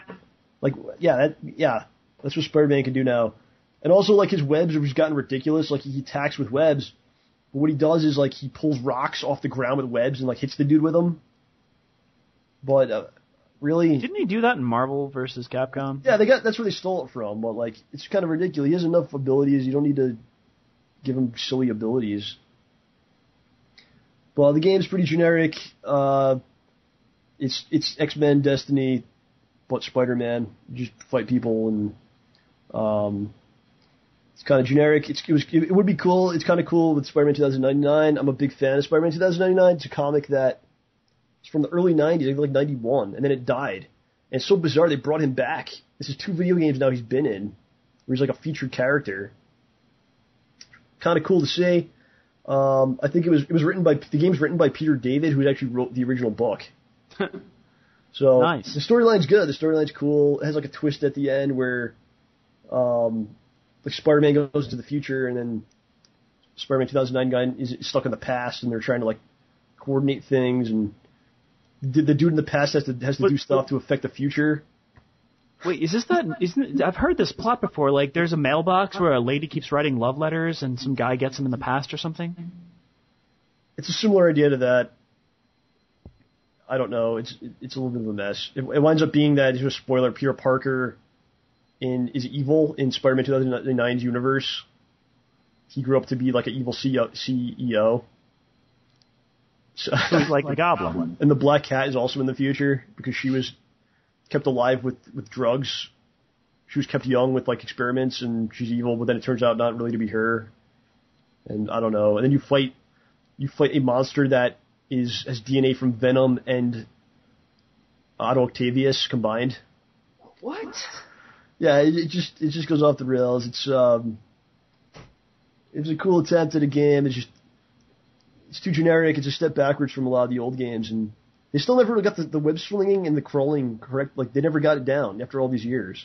that's what Spider-Man can do now. And also, like, his webs have just gotten ridiculous. Like, he attacks with webs. But what he does is, like, he pulls rocks off the ground with webs and, like, hits the dude with them. But, really... Didn't he do that in Marvel vs. Capcom? Yeah, that's where they stole it from. But, like, it's kind of ridiculous. He has enough abilities. You don't need to give him silly abilities. But the game's pretty generic. It's X-Men Destiny, but Spider-Man. You just fight people and... It's kind of generic. It would be cool. It's kind of cool with Spider-Man 2099. I'm a big fan of Spider-Man 2099. It's a comic that it's from the early 90s, I think like 91, and then it died. And it's so bizarre they brought him back. This is 2 video games now he's been in, where he's like a featured character. Kind of cool to see. I think the game's written by Peter David, who actually wrote the original book. So nice. The storyline's good. The storyline's cool. It has like a twist at the end where, like Spider-Man goes to the future, and then Spider-Man 2009 is stuck in the past, and they're trying to like coordinate things, and the dude in the past has to do stuff to affect the future. Wait, I've heard this plot before. Like, there's a mailbox where a lady keeps writing love letters, and some guy gets them in the past or something. It's a similar idea to that. I don't know. It's a little bit of a mess. It winds up being that, here's a spoiler, Peter Parker is evil in Spider-Man 2009's universe. He grew up to be like an evil CEO. So he's like the Goblin. And the Black Cat is also in the future because she was kept alive with drugs. She was kept young with like experiments, and she's evil, but then it turns out not really to be her. And I don't know. And then you fight a monster that has DNA from Venom and Otto Octavius combined. What? Yeah, it just goes off the rails. It's a cool attempt at a game. It's too generic. It's a step backwards from a lot of the old games, and they still never got the web slinging and the crawling correct. Like, they never got it down after all these years.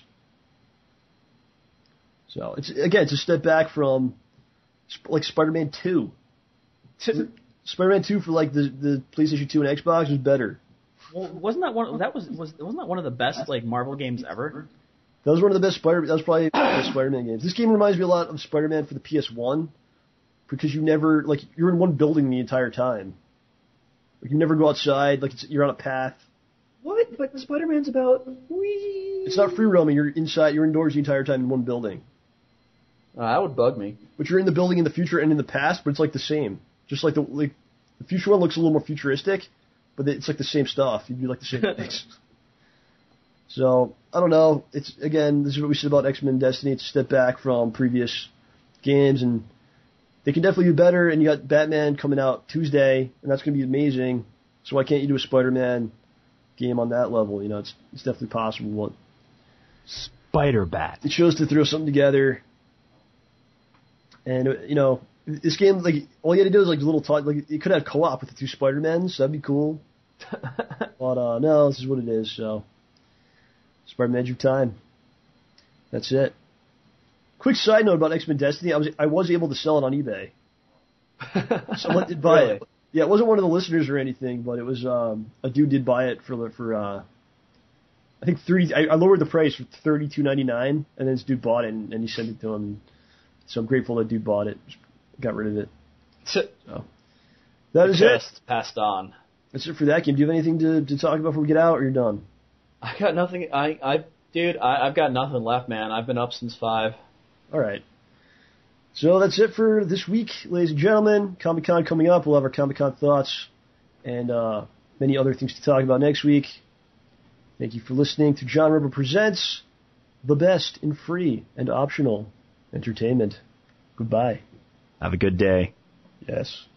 So it's a step back from like Spider-Man 2. Spider-Man 2 for like the PlayStation 2 and Xbox was better. Well, wasn't that one of the best like Marvel games ever? That was one of the best that was probably the best Spider-Man games. This game reminds me a lot of Spider-Man for the PS1 because you're in one building the entire time. Like, you never go outside. Like, you're on a path. What? But Spider-Man's about It's not free roaming. You're indoors the entire time in one building. That would bug me. But you're in the building in the future and in the past, but it's like the same. Just like the future one looks a little more futuristic, but it's like the same stuff. You do like the same things. So, I don't know. It's, again, this is what we said about X-Men Destiny. It's a step back from previous games, and they can definitely do better, and you got Batman coming out Tuesday, and that's going to be amazing. So why can't you do a Spider-Man game on that level? You know, it's definitely possible. Spider-Bat. It shows to throw something together. And, you know, this game, like, all you had to do is, like, a little talk. Like, you could have co-op with the two Spider-Men, so that'd be cool. But, no, this is what it is, so. Spider-Man Edge of Time. That's it. Quick side note about X-Men Destiny. I was able to sell it on eBay. Someone did buy it. Yeah, it wasn't one of the listeners or anything, but it was, a dude did buy it for I think I lowered the price for $32.99, and then this dude bought it, and he sent it to him. So I'm grateful that dude bought it. Got rid of it. So that is it. Passed on. That's it for that game. Do you have anything to talk about before we get out, or you're done? I got nothing. Dude, I've got nothing left, man. I've been up since 5. All right. So that's it for this week, ladies and gentlemen. Comic-Con coming up. We'll have our Comic-Con thoughts and many other things to talk about next week. Thank you for listening to John Rubber Presents the best in free and optional entertainment. Goodbye. Have a good day. Yes.